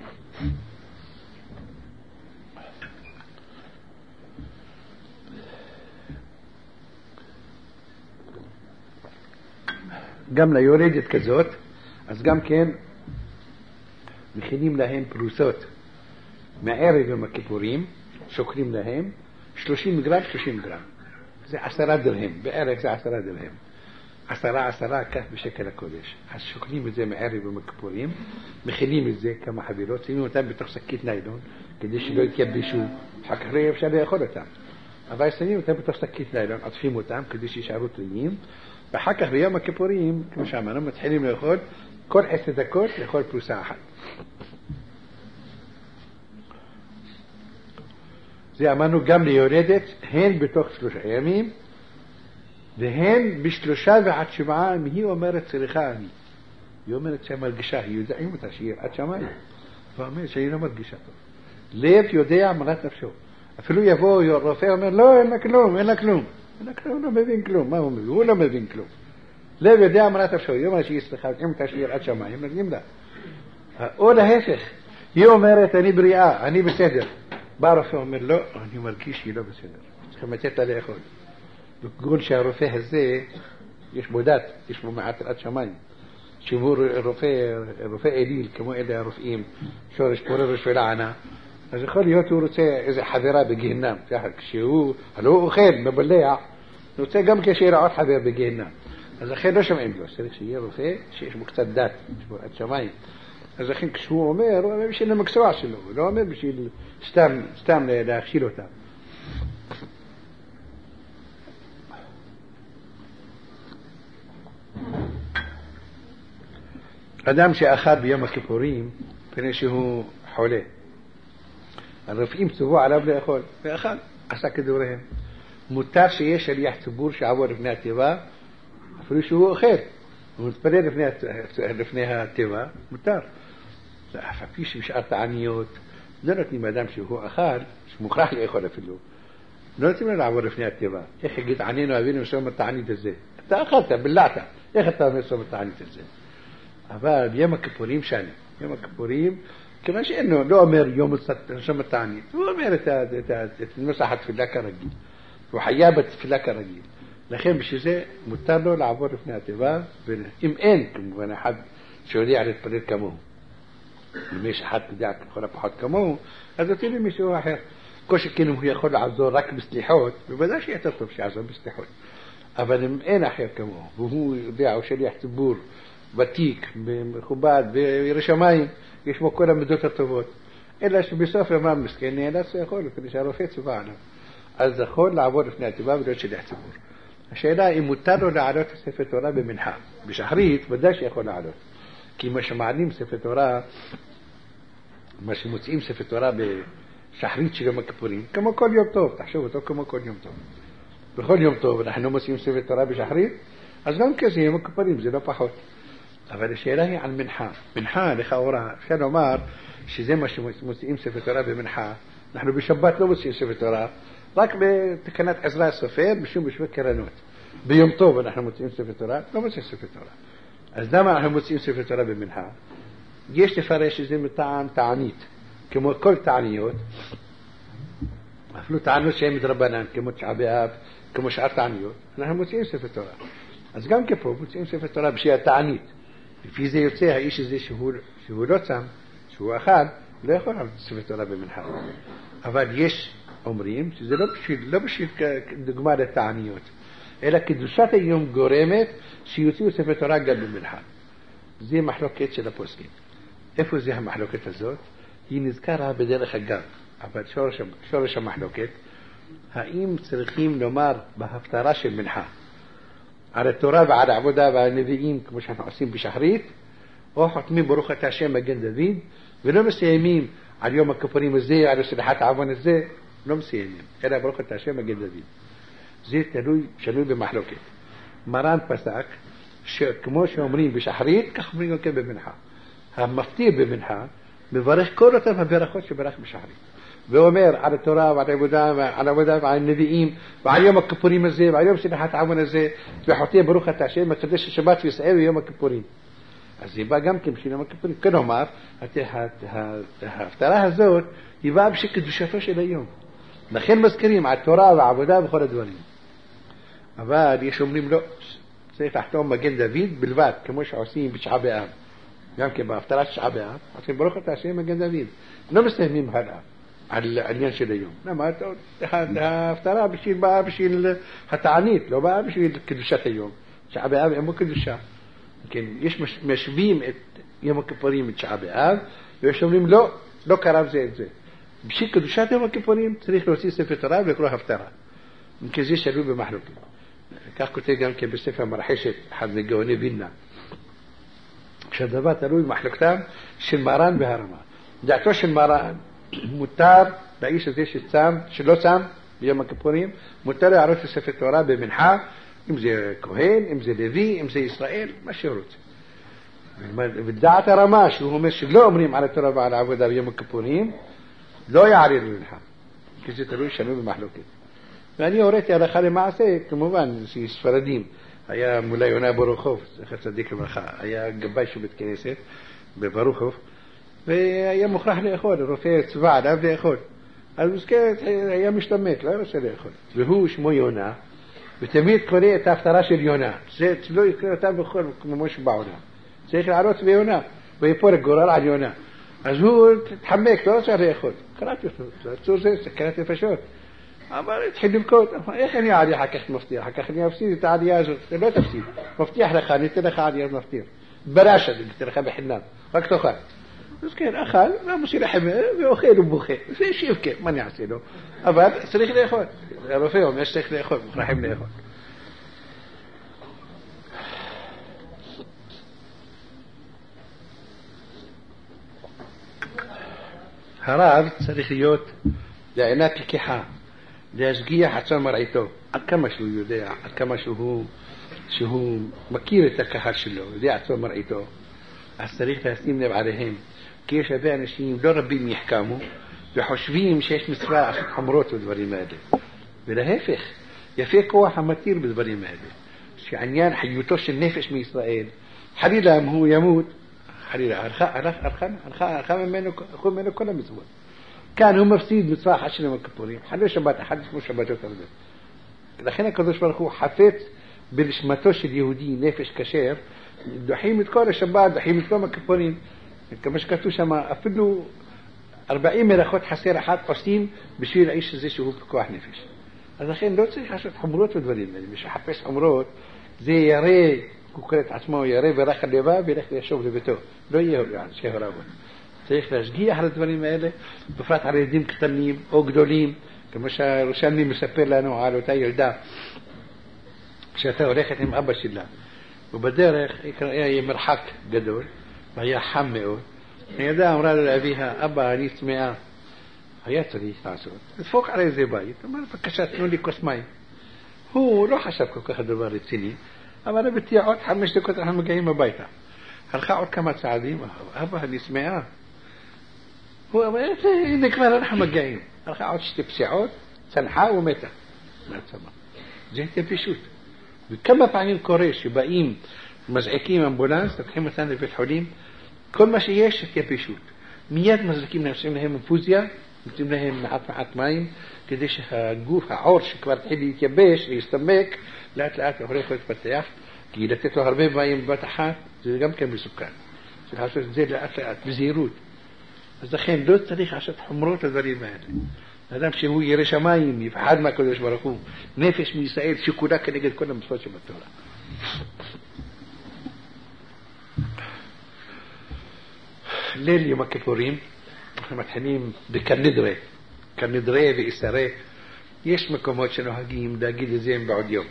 גם ליולדת כזאת, אז גם כן מכינים להם פרוסות מערב יום הכיפורים, שוקלים להם 30 גרם, 30 גרם. זה 10 דרהם, בערך זה 10 דרהם. 10 כך בשקל הקודש. אז שוקלים את זה מערב יום הכיפורים, מכינים את זה כמה חבילות, שמים אותם בתוך שקית ניילון, כדי שלא יתייבשו, אחר כך אפשר לאכול אותם. אבל שמים אותם בתוך שקית ניילון, עטפים אותם כדי שישארו טריים, ואחר כך ביום הכיפורים, כמו שאמרנו, מתחילים לאכול כל 10 דקות לאכול פרוסה אחת. זה אמרנו גם ליולדת, הן בתוך 3 ימים, והן ב3 ועד 7, אם היא אומרת צריכה אני. היא אומרת שהיא מרגישה, היא יודעים אותה שהיא עד שמיים. ואומרת שהיא לא מרגישה טוב. לב יודע מנת נפשו. אפילו יבוא רופא ואומר, לא, אין לה כלום, אין לה כלום. הוא לא מבין כלום, מה הוא מבין? הוא לא מבין כלום. לב יודע אמרת אפשר, היא אומרת שהיא סליחה, אם תשאיר עד שמיים, נגנים לה. או להפך, היא אומרת, אני בריאה, אני בסדר. בא הרופא אומר, לא, אני מרגיש שהיא לא בסדר. צריכים לתת לה לאכול. בגלל שהרופא הזה, יש בו דת, יש בו מעט עד שמיים. שהוא רופא אליל, כמו אלה הרופאים, שורש פורר ולענה, אז יכול להיות הוא רוצה איזה חברה בגיהנם, כשהוא, הלא הוא אוכל, מבלע, הוא רוצה גם כשיהיה עוד חבר בגיהנם. אז לכן לא שומעים לו, צריך שיהיה רופא שיש בו קצת דת, יש בו עד שמיים. אז לכן כשהוא אומר, הוא אומר בשביל המקצוע שלו, הוא לא אומר בשביל סתם להכשיל אותם. אדם שאכל ביום הכיפורים, פני שהוא חולה, הרופאים צוו עליו לאכול, ואכל, עשה כדוריהם. מותר שיש שליח ציבור שעבור לפני התיבה, אפילו שהוא אוכל, הוא מתפלל לפני התיבה, מותר. אף פי שבשאר תעניות, לא נותנים אדם שהוא אכל, שמוכרח לאכול אפילו, לא נותנים לו לעבור לפני התיבה. איך יגיד ענינו אבינו שום התענית הזה? אתה אכלת, בלעת, איך אתה אומר שום התענית הזה? אבל ביום הכיפורים שני, יום הכיפורים, כיוון שאינו, לא אומר יום שום התענית, הוא אומר את נוסח התפילה כרגיל, הוא חייב בתפילה כרגיל. לכן בשביל זה מותר לו לעבור לפני התיבה, ואם אין כמובן אחד שיודע להתפלל כמוהו, אם יש אחד יודע לכל הפחות כמוהו, אז נותנים למישהו אחר. כל שכן הוא יכול לעזור רק בסליחות, בוודאי שיהיה טוב שיעזור בסליחות. אבל אם אין אחר כמוהו, והוא יודע, הוא שליח ציבור, ותיק, מכובד, וירא שמיים, יש בו כל המידות הטובות. אלא שבסוף יומם מסכן נאלץ לאכול, כדי שהרופא צבע עליו. אז יכול לעבור לפני התיבה ולא שליח ציבור. השאלה אם מותר לו לעלות ספר תורה במנחה. בשחרית ודאי שיכול לעלות. כי מה שמעלים ספר תורה, מה שמוצאים ספר תורה בשחרית של יום הכיפורים, כמו כל יום טוב, תחשוב אותו כמו כל יום טוב. בכל יום טוב אנחנו מוצאים ספר תורה בשחרית, אז גם כזה יום הכיפורים זה לא פחות. אבל השאלה היא על מנחה. מנחה לכאורה, אפשר לומר שזה מה שמוצאים ספר תורה במנחה. אנחנו בשבת לא מוצאים ספר תורה, רק בתקנת עזרא הסופר, בשום בשביל קרנות. ביום טוב אנחנו מוצאים ספר תורה, לא מוצאים ספר תורה. אז למה אנחנו מוצאים ספר תורה במנחה? יש לפרש שזה מטעם תענית, כמו כל תעניות, אפילו טענות שהן מדרבנן, כמו תשעה באב, כמו שאר תעניות, אנחנו מוצאים ספר תורה. אז גם כפה מוצאים ספר תורה בשביל התענית. לפי זה יוצא האיש הזה שהוא לא צם, שהוא אכל, לא יכול לעשות ספר תורה במנחה. אבל יש אומרים שזה לא בשביל דוגמה לתעניות, אלא קדושת היום גורמת שיוציאו ספר תורה גם במנחה. זה מחלוקת של הפוסקים. איפה זה המחלוקת הזאת? היא נזכרה בדרך אגב, אבל שורש המחלוקת, האם צריכים לומר בהפטרה של מנחה על התורה ועל העבודה ועל הנביאים כמו שאנחנו עושים בשחרית, או חותמים ברוך אתה השם מגן דוד ולא מסיימים על יום הכיפורים הזה, על סליחת העוון הזה, לא מסיימים, אלא ברוך אתה השם מגן דוד. זה שנוי במחלוקת. מרן פסק שכמו שאומרים בשחרית, כך אומרים גם במנחה. המפטיר במנחה מברך כל אותם הברכות שברך בשחרית, ואומר על התורה ועל העבודה ועל הנביאים ועל יום הכיפורים הזה ועל יום סליחת העוון הזה, וחותם ברוך אתה השם מקדש השבת וישראל ויום הכיפורים. אז היא באה גם כן בשביל יום הכיפורים. כלומר, ההפטרה הזאת היא באה בשביל קדושתו של היום. לכן מזכירים על תורה ועבודה וכל הדברים. אבל יש אומרים לא, צריך לחתום מגן דוד בלבד, כמו שעושים בשעה באב. גם כן בהפטרה שעה באב, עושים ברוך אתה השם מגן דוד. לא מסיימים הלאה על העניין של היום. למה? ההפטרה באה בשביל התענית, לא באה בשביל קדושת היום. שעה באב אין בו קדושה. כן, יש משווים את יום הכיפורים את שעה באב, ויש אומרים לא קרב זה את זה. בשביל קדושת יום הכיפורים צריך להוציא ספר תורה ולקרוא הפטרה. כי זה שלוי במחלוקת. כך כותב גם כן בספר מרחשת, אחד מגאוני וילנה. כשהדבר תלוי במחלוקתם של מרן והרמה. דעתו של מרן, מותר לאיש הזה שלא צם ביום הכיפורים, מותר להערות לספר תורה במנחה, אם זה כהן, אם זה לוי, אם זה ישראל, מה שהוא רוצה. ודעת הרמה, שהוא אומר שלא אומרים על התורה ועל העבודה ביום הכיפורים, לא יעריר למנחה, כי זה תלוי שנוי במחלוקת. ואני הוריתי הלכה למעשה, כמובן, ספרדים. היה מולה יונה ברוכוב, זכר צדיק לברכה, היה גבאי של בית כנסת בברוכוב, והיה מוכרח לאכול, רופא צבא עליו לאכול. אז מזכרת היה משתמט, לא רוצה לאכול. והוא שמו יונה, ותמיד קורא את ההפטרה של יונה. זה לא יקרא אותה בכל כמו שבעונה. צריך לערוץ ביונה, ויפול גורל על יונה. אז הוא התחמק, לא רוצה לאכול. קראתי אותו, צור זה, סכנת נפשות. אבל התחיל לבכות, איך אני עלי אחר כך מבטיח, אחר כך אני אפסיד את העלייה הזאת, לא תפסיד, מבטיח לך, ניתן לך עלייה מבטיח, ברשת, ניתן לך בחינם, רק תאכל. אז כן, אכל, והמוסיר החמר, ואוכל ובוכה, זה שיבכה, מה אני אעשה לו? אבל צריך לאכול, הרופא אומר שצריך לאכול, מוכרחים לאכול. הרב צריך להיות לעינת לקיחה, להשגיח עצם מרעיתו, עד כמה שהוא יודע, עד כמה שהוא מכיר את הקהל שלו, יודע עצם מרעיתו, אז צריך לשים לב עליהם, כי יש הרבה אנשים, לא רבים יחכמו, וחושבים שיש מצווה לעשות חמורות בדברים האלה. ולהפך, יפה כוח המתיר בדברים האלה, שעניין חיותו של נפש מישראל, חלילה אם הוא ימות, חלילה, הלכה ממנו כל המצוות. כאן הוא מפסיד מצווה אחת של יום הכיפורים, חלל שבת, אחד כמו שבתות הרבה. לכן הקדוש ברוך הוא חפץ בנשמתו של יהודי נפש כשר, דוחים את כל השבת, דוחים את כל יום הכיפורים, כמו שכתוב שם, אפילו 40 מלאכות חסר אחת עושים בשביל האיש הזה שהוא בכוח נפש. אז לכן לא צריך לעשות חמורות ודברים האלה, מי שחפש חמורות, זה ירא, הוא קורא את עצמו, ירא ורח הלבב וילך לישוב לביתו, לא יהיה שהוריו. צריך להשגיח על הדברים האלה, בפרט על ילדים קטנים או גדולים, כמו שהרושלמי מספר לנו על אותה ילדה, כשאתה הולכת עם אבא שלה, ובדרך היה מרחק גדול, והיה חם מאוד, הילדה אמרה לו לאביה, אבא, אני צמאה, היה צריך לעשות, לדפוק על איזה בית, אמר, בבקשה, תנו לי כוס מים. הוא לא חשב כל כך דבר רציני, אבל בטיע עוד 5 דקות אנחנו מגיעים הביתה. הלכה עוד כמה צעדים, אבא, אני צמאה. הוא אמר, הנה כבר אנחנו מגיעים. הלכה עוד 2 פסיעות, צנחה ומתה. מהצבא. זה התייבשות. וכמה פעמים קורה שבאים, מזעיקים אמבולנס, לוקחים אותם לבית חולים, כל מה שיש התייבשות. מיד מזעיקים נעשים להם אינפוזיה, נותנים להם מעט מים, כדי שהגוף, העור שכבר התחיל להתייבש, להסתמק, לאט לאט הולך להתפתח, כי לתת לו הרבה מים בבת אחת, זה גם כן מסוכן. צריך לעשות את זה לאט לאט, בזהירות. אז לכן לא צריך לעשות חומרות לדברים האלה. אדם שהוא ירא שמיים, יפחד מהקדוש ברוך הוא, נפש מישראל שכולה כנגד כל המצוות שבתורה. ליל יום הכיפורים, אנחנו מתחילים בקנדרה, קנדרה ואיסרה. יש מקומות שנוהגים להגיד את זה בעוד יום.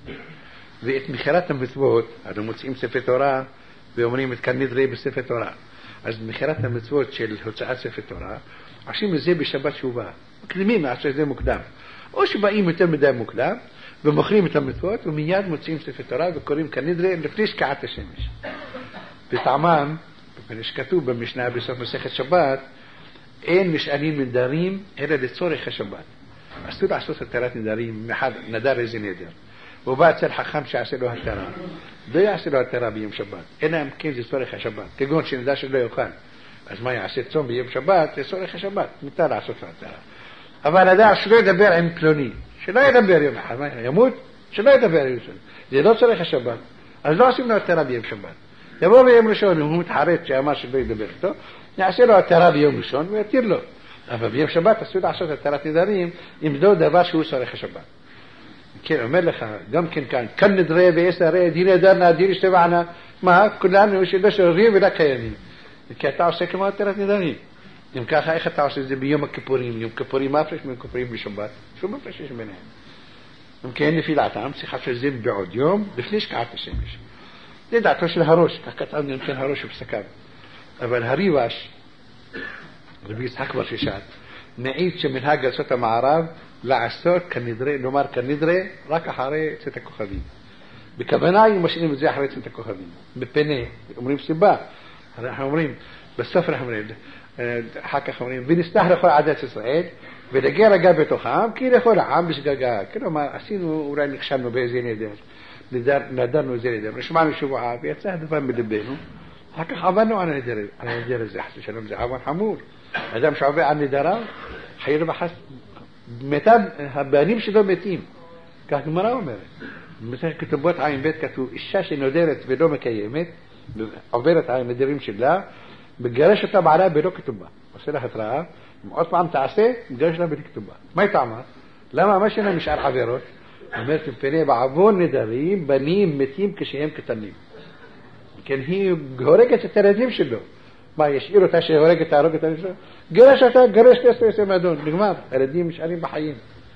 ואת מכירת המצוות, אנחנו מוצאים ספר תורה ואומרים את קנדרה בספר תורה. אז מכירת המצוות של הוצאת ספר תורה, עושים את זה בשבת שובה. מקדימים לעשות את זה מוקדם. או שבאים יותר מדי מוקדם, ומוכרים את המצוות, ומיד מוצאים ספר תורה וקוראים קנדרה לפני שקיעת השמש. בטעמם, שכתוב במשנה בסוף מסכת שבת, אין משאלים נדרים אלא לצורך השבת. אסור לעשות התרת נדרים, נדר איזה נדר. הוא בא אצל חכם שיעשה לו התרה. לא יעשה לו התרה ביום שבת, אלא אם כן זה צורך השבת. כגון שנדע שלא יאכל. אז מה יעשה צום ביום שבת? זה צורך השבת. מותר לעשות לו התרה. אבל נדע שלא ידבר עם פלוני. שלא ידבר יום אחד. ימות? שלא ידבר יום שבת. זה לא צורך השבת. אז לא עושים לו התרה ביום שבת. יבוא ביום ראשון, הוא מתחרט שאמר שלא ידבר איתו, יעשה לו התרה ביום ראשון ויתיר לו. אבל ביום שבת אסור לעשות התרת נדרים אם לא דבר שהוא צורך השבת. כן, אומר לך, גם כן כאן נדרה ועשרה, דין נדרנה, דין השתבענה, מה? כולנו שלא שוררים ולא קיימים. כי אתה עושה כמו התרת נדרים. אם ככה, איך אתה עושה את זה ביום הכיפורים? יום כיפורים מה הפרש מיום כיפורים בשבת? שום הפרש יש ביניהם. אם כן, נפילתם, צריך לעשות את זה בעוד יום, לפני שקיעת השמש. זה דעתו של הראש, כך כתב נמצא הראש בפסקיו. אבל הריבש, רבי יצחק בר ששת, מעיד שמנהג ארצות המערב לעשות כנדרה, נאמר כנדרה, רק אחרי צאת הכוכבים. בכוונה הם משאירים את זה אחרי צאת הכוכבים. בפנה, אומרים סיבה. אנחנו אומרים, בסוף אנחנו אומרים, אחר כך אומרים, ונסתח לכל עדת ישראל, ולהגיע רגע בתוכם, כי לכל העם בשגגה. כלומר, עשינו, אולי נכשלנו באיזה נדר. נדרנו איזה נדר, נשמענו שבועה ויצא הדבר מדבנו, אחר כך עברנו על הנדר הזה, חס ושלום, זה עבר חמור. אדם שעובר על נדרה, חייב בחס, מתיו, הבנים שלו מתים, כך גמרא אומרת. במסכת כתובות עין בית כתוב, אישה שנודרת ולא מקיימת, עוברת על הנדרים שלה, מגרש אותה בעלה בלא כתובה, עושה לה התראה, עוד פעם תעשה, מגרש לה בלא כתובה. מה היא טעמה? למה מה שלה משאר עבירות? אומרת מפני בעוון נדרים בנים מתים כשהם קטנים. כן, היא הורגת את הילדים שלו. מה, ישאיר אותה שהורגת תהרוג את הילדים שלו? גרש אותה, גרש תעשה מאדון, נגמר. הילדים נשארים בחיים.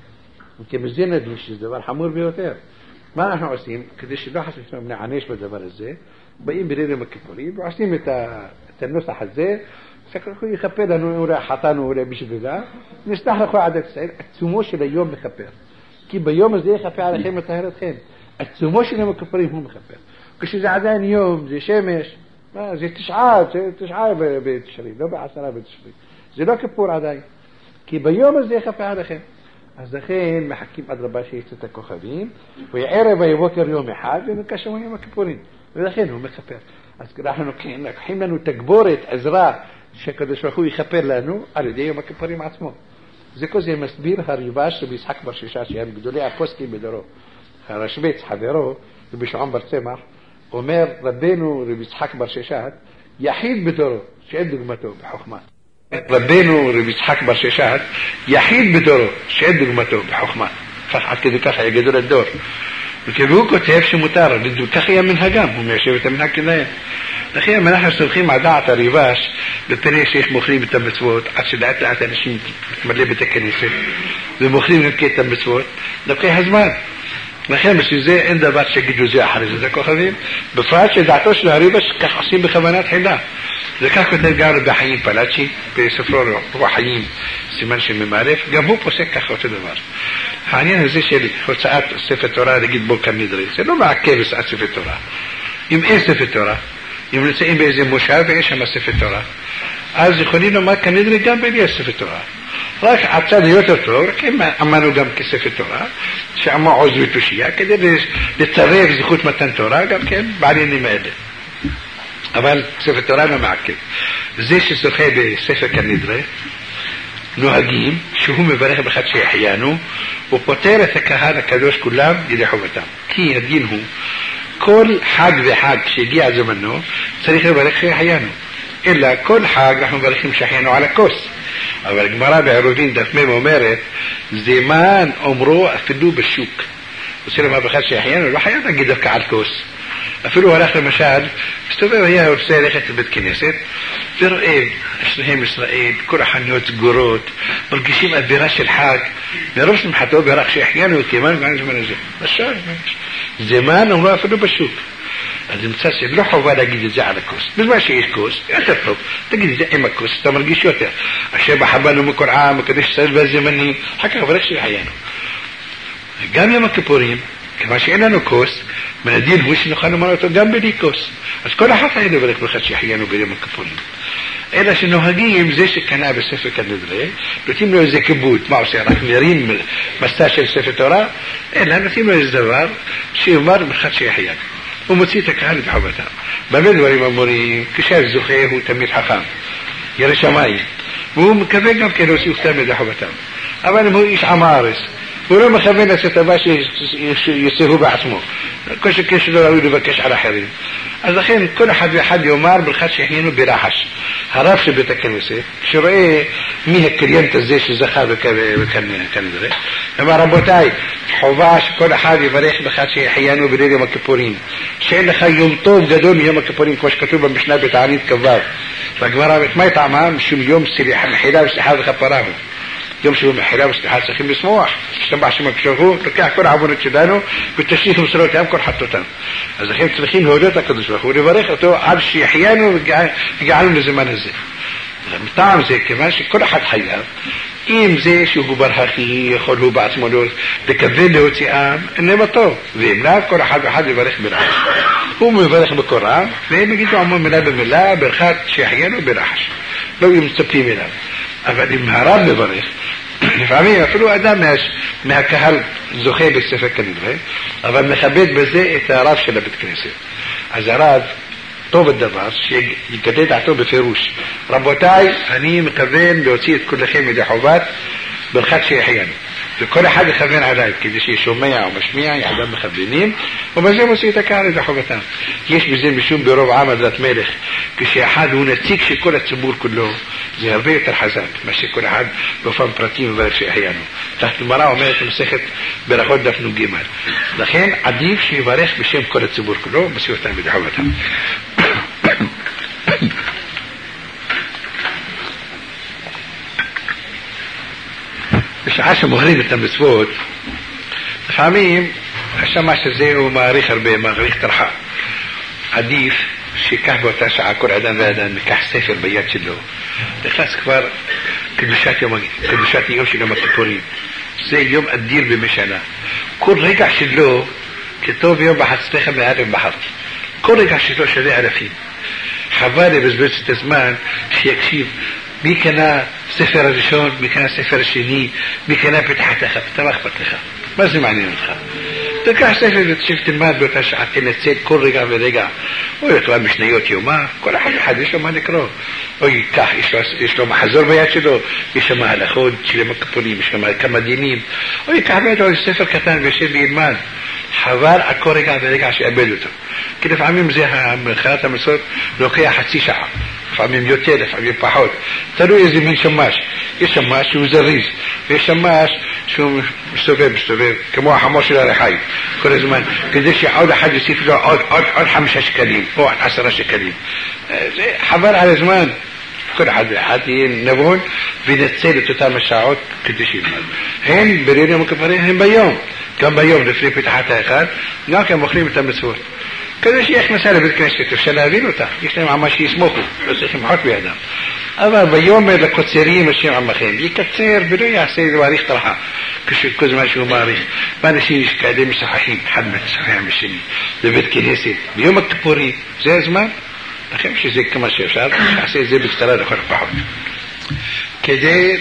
כי בזה נדעים שזה דבר חמור ביותר. מה אנחנו עושים? כדי שלא חס ושלום נענש בדבר הזה, באים בליל יום הכיפורים ועושים את הנוסח הזה, שכחו יכפר לנו אולי חטאנו אולי בשבילה, נסלח לכל עדת ישראל, עצומו של היום מכפר. כי ביום הזה יכפה עליכם לטהר אתכם. עצומו של יום הכיפורים הוא מכפר. כשזה עדיין יום, זה שמש, זה תשעה בתשרי, לא בעשרה בתשרי. זה לא כיפור עדיין. כי ביום הזה יכפה עליכם. אז לכן מחכים עד רבה שיצא את הכוכבים, וערב ויבוקר יום אחד, ונקשם יום הכיפורים. ולכן הוא מכפר. אז אנחנו לקחים לנו תגבורת, עזרה, שהקדוש ברוך הוא יכפר לנו על ידי יום הכיפורים עצמו. זה כל זה מסביר הריבש רבי יצחק בר ששת, שהם גדולי הפוסקים בדורו. הרשב"ץ, חברו, רבי שמעון בר צמח, אומר רבנו רבי יצחק בר ששת, יחיד בדורו, שאין דוגמתו בחוכמה. רבנו רבי יצחק בר ששת, יחיד בדורו, שאין דוגמתו בחוכמה. עד כדי ככה יגדול הדור. והוא כותב שמותר, וכך יהיה מנהגם, הוא מיישב את המנהג כדאי. לכן אנחנו סומכים על דעת הריבש, בפני שיש מוכרים את המצוות, עד שלאט לאט אנשים מתמלא בית הכניסה, ומוכרים גם את המצוות, דווקא הזמן. לכן בשביל זה אין דבר שגידו זה אחרי זה כוכבים, בפרט שדעתו של הריבש כך עושים בכוונת חילה. וכך כותב גם רבי חיים פלאצ'י, בספרו רוח חיים, סימן שממערף, גם הוא פוסק כך אותו דבר. העניין הזה של הוצאת ספר תורה, נגיד בו כנדרי, זה לא מעכב הוצאת ספר תורה. אם אין ספר תורה, אם נמצאים באיזה מושב ויש שם ספר תורה, אז יכולים לומר כנדרי גם בלי ספר תורה. רק הצד יותר טוב, רק אם אמרנו גם כספר תורה, שעמו עוז ותושייה, כדי לצרף זכות מתן תורה, גם כן, בעניינים האלה. אבל ספר תורה לא מעכב. זה שזוכה בספר כנדרי, נוהגים שהוא מברך בחד שהחיינו, הוא פותר את הקהל הקדוש כולם ידי חובתם. כי הדין הוא, כל חג וחג שהגיע זמנו, צריך לברך שהחיינו. אלא כל חג אנחנו מברכים שהחיינו על הכוס. אבל הגמרא בעירובין דף מ' אומרת, זמן אומרו אפילו בשוק. עושה למה בחד שיחיינו, לא חייב להגיד דווקא על כוס. אפילו הלך למשל, מסתובב היה רוצה ללכת לבית כנסת, ורואה אצלהם ישראל, כל החנויות סגורות, מרגישים אווירה של חג, מרוב שמחתו ברח שיחיינו, כימן ועניין זמן הזה. עכשיו, זמן אומרו אפילו בשוק. אז נמצא שלא חובה להגיד את זה על הכוס. בזמן שיש כוס, יותר טוב. תגיד את זה עם הכוס, אתה מרגיש יותר. אשר בחבנו מקורעה, מקדש צל והזמנים, אחר כך ברך שיחיינו. גם יום הכיפורים, כיוון שאין לנו כוס, מנדין הוא שנוכל לומר אותו גם בלי כוס. אז כל אחת היה לברך ברכת שיחיינו ביום הכיפורים. אלא שנוהגים זה שקנה בספר כנדרי, נותנים לו איזה כיבוד. מה עושה? רק נרים מסע של ספר תורה? אלא נותנים לו איזה דבר שיאמר ברכת שיחיינו. הוא מוציא את הקהל בחובתם. במה דברים אמורים? כשהזוכה הוא תמיד חכם, ירא שמיים, והוא מקווה גם כן להוציא תמיד לחובתם. אבל אם הוא איש עם הארץ, הוא לא מכוון לעשות הבא שיצאו בעצמו, כשלא ראוי לבקש על אחרים. אז לכן כל אחד ואחד יאמר ברכת שיחיינו ברחש. הרב של בית הכנסת, כשרואה מי הקליינט הזה שזכה וכנראה, אמר רבותיי, חובה שכל אחד יברך ברכת שיחיינו בליל יום הכיפורים, שאין לך יום טוב גדול מיום הכיפורים, כמו שכתוב במשנה בתענית כ"ו. והגמרא מה טעמה? משום יום מחילה וסליחה וכפרה הוא. יום שבו מחילה וסליחה צריכים לשמוח, השתבח שמו כשהוא לוקח כל העוונות שלנו ותשליך מסורותיהם כל חטאותם. אז לכן צריכים להודות לקדוש ברוך הוא ולברך אותו על שיחיינו והגענו לזמן הזה. מטעם זה, כיוון שכל אחד חייב, אם זה שהוא ברחי יכול הוא בעצמו לכוון להוציאם, אינם טוב, ואם לא, כל אחד ואחד יברך ברחש. הוא מברך בקוראן, והם יגידו עמו מילה במילה ברכת שיחיינו ברחש, לא מצפים אליו. אבל אם הרב מברך, לפעמים אפילו אדם מהקהל זוכה בספר כנדרי, אבל מכבד בזה את הרב של הבית כנסת. אז הרב טוב הדבר שיגלה דעתו בפירוש, רבותיי, אני מכוון להוציא את כולכם מדי חובת ברכת שיחיינו, וכל אחד יכוון עליי כדי שישומע או משמיע, יחדם מכוונים, ובזה מוציא את הקהל מדי חובתם. יש בזה משום ברוב עם עדת מלך, כשאחד הוא נציג של כל הציבור כולו, זה הרבה יותר חזק מה שכל אחד באופן פרטי מברך שיחיינו. תחת גמרא אומרת במסכת ברכות דף נ"ג, לכן עדיף שיברך בשם כל הציבור כולו, מוציא אותם מדי חובתם. בשעה שמוכרים את המצוות, לפעמים השמש הזה הוא מעריך הרבה, מעריך טרחה. עדיף שיקח באותה שעה כל אדם ואדם מקח ספר ביד שלו, נכנס כבר קדושת יום של יום הכיפורים. זה יום אדיר במשנה. כל רגע שלו כתוב יום בחצתך מערב בחרת, כל רגע שלו שווה אלפים. חבל לבזבז את הזמן שיקשיב מי קנה ספר הראשון, מי קנה ספר השני, מי קנה פתחתך, פתח פתחך. מה זה מעניין אותך? תקח ספר ותלמד באותה שעה, תנצל כל רגע ורגע. או יקרא משניות יומה, כל אחד יש לו מה לקרוא. או ייקח, יש לו מחזור ביד שלו, יש שם הלכות של יום הכיפורים, יש שם כמה דינים. או ייקח בידו ספר קטן וישב וילמד. חבל על כל רגע ורגע שיאבד אותו. כי לפעמים זה המלאכת המצוות לוקח חצי שעה, לפעמים יותר, לפעמים פחות, תלוי איזה מין שמש. יש שמש שהוא זריז, ויש שמש שהוא מסתובב כמו החמור של הרחי כל הזמן, כדי שעוד אחד יוסיף לו עוד 5 שקלים או 10 שקלים. זה חבל על הזמן. כל אחד ואחד יהיה נבון ונצל את אותם השעות כדי שילמד. הן בליל יום הכיפורים, הן ביום, גם ביום לפני פתחת האחד, גם כן מוכרים את המצוות כדי שיהיה הכנסה לבית כנסת, אפשר להבין אותה, יש להם עמה שיסמוכו, לא צריכים חוק בידם. אבל ביום לקוצרים השם עמכם, יקצר ולא יעשה להעריך טרחה כל זמן שהוא מעריך. ואנשים יש כאלה משחחים, אחד משחחים משני בבית כנסת ביום הכיפורים, זה הזמן לכם שזה כמה שאפשר, נעשה את זה בקצרה לכל הפחות. כדי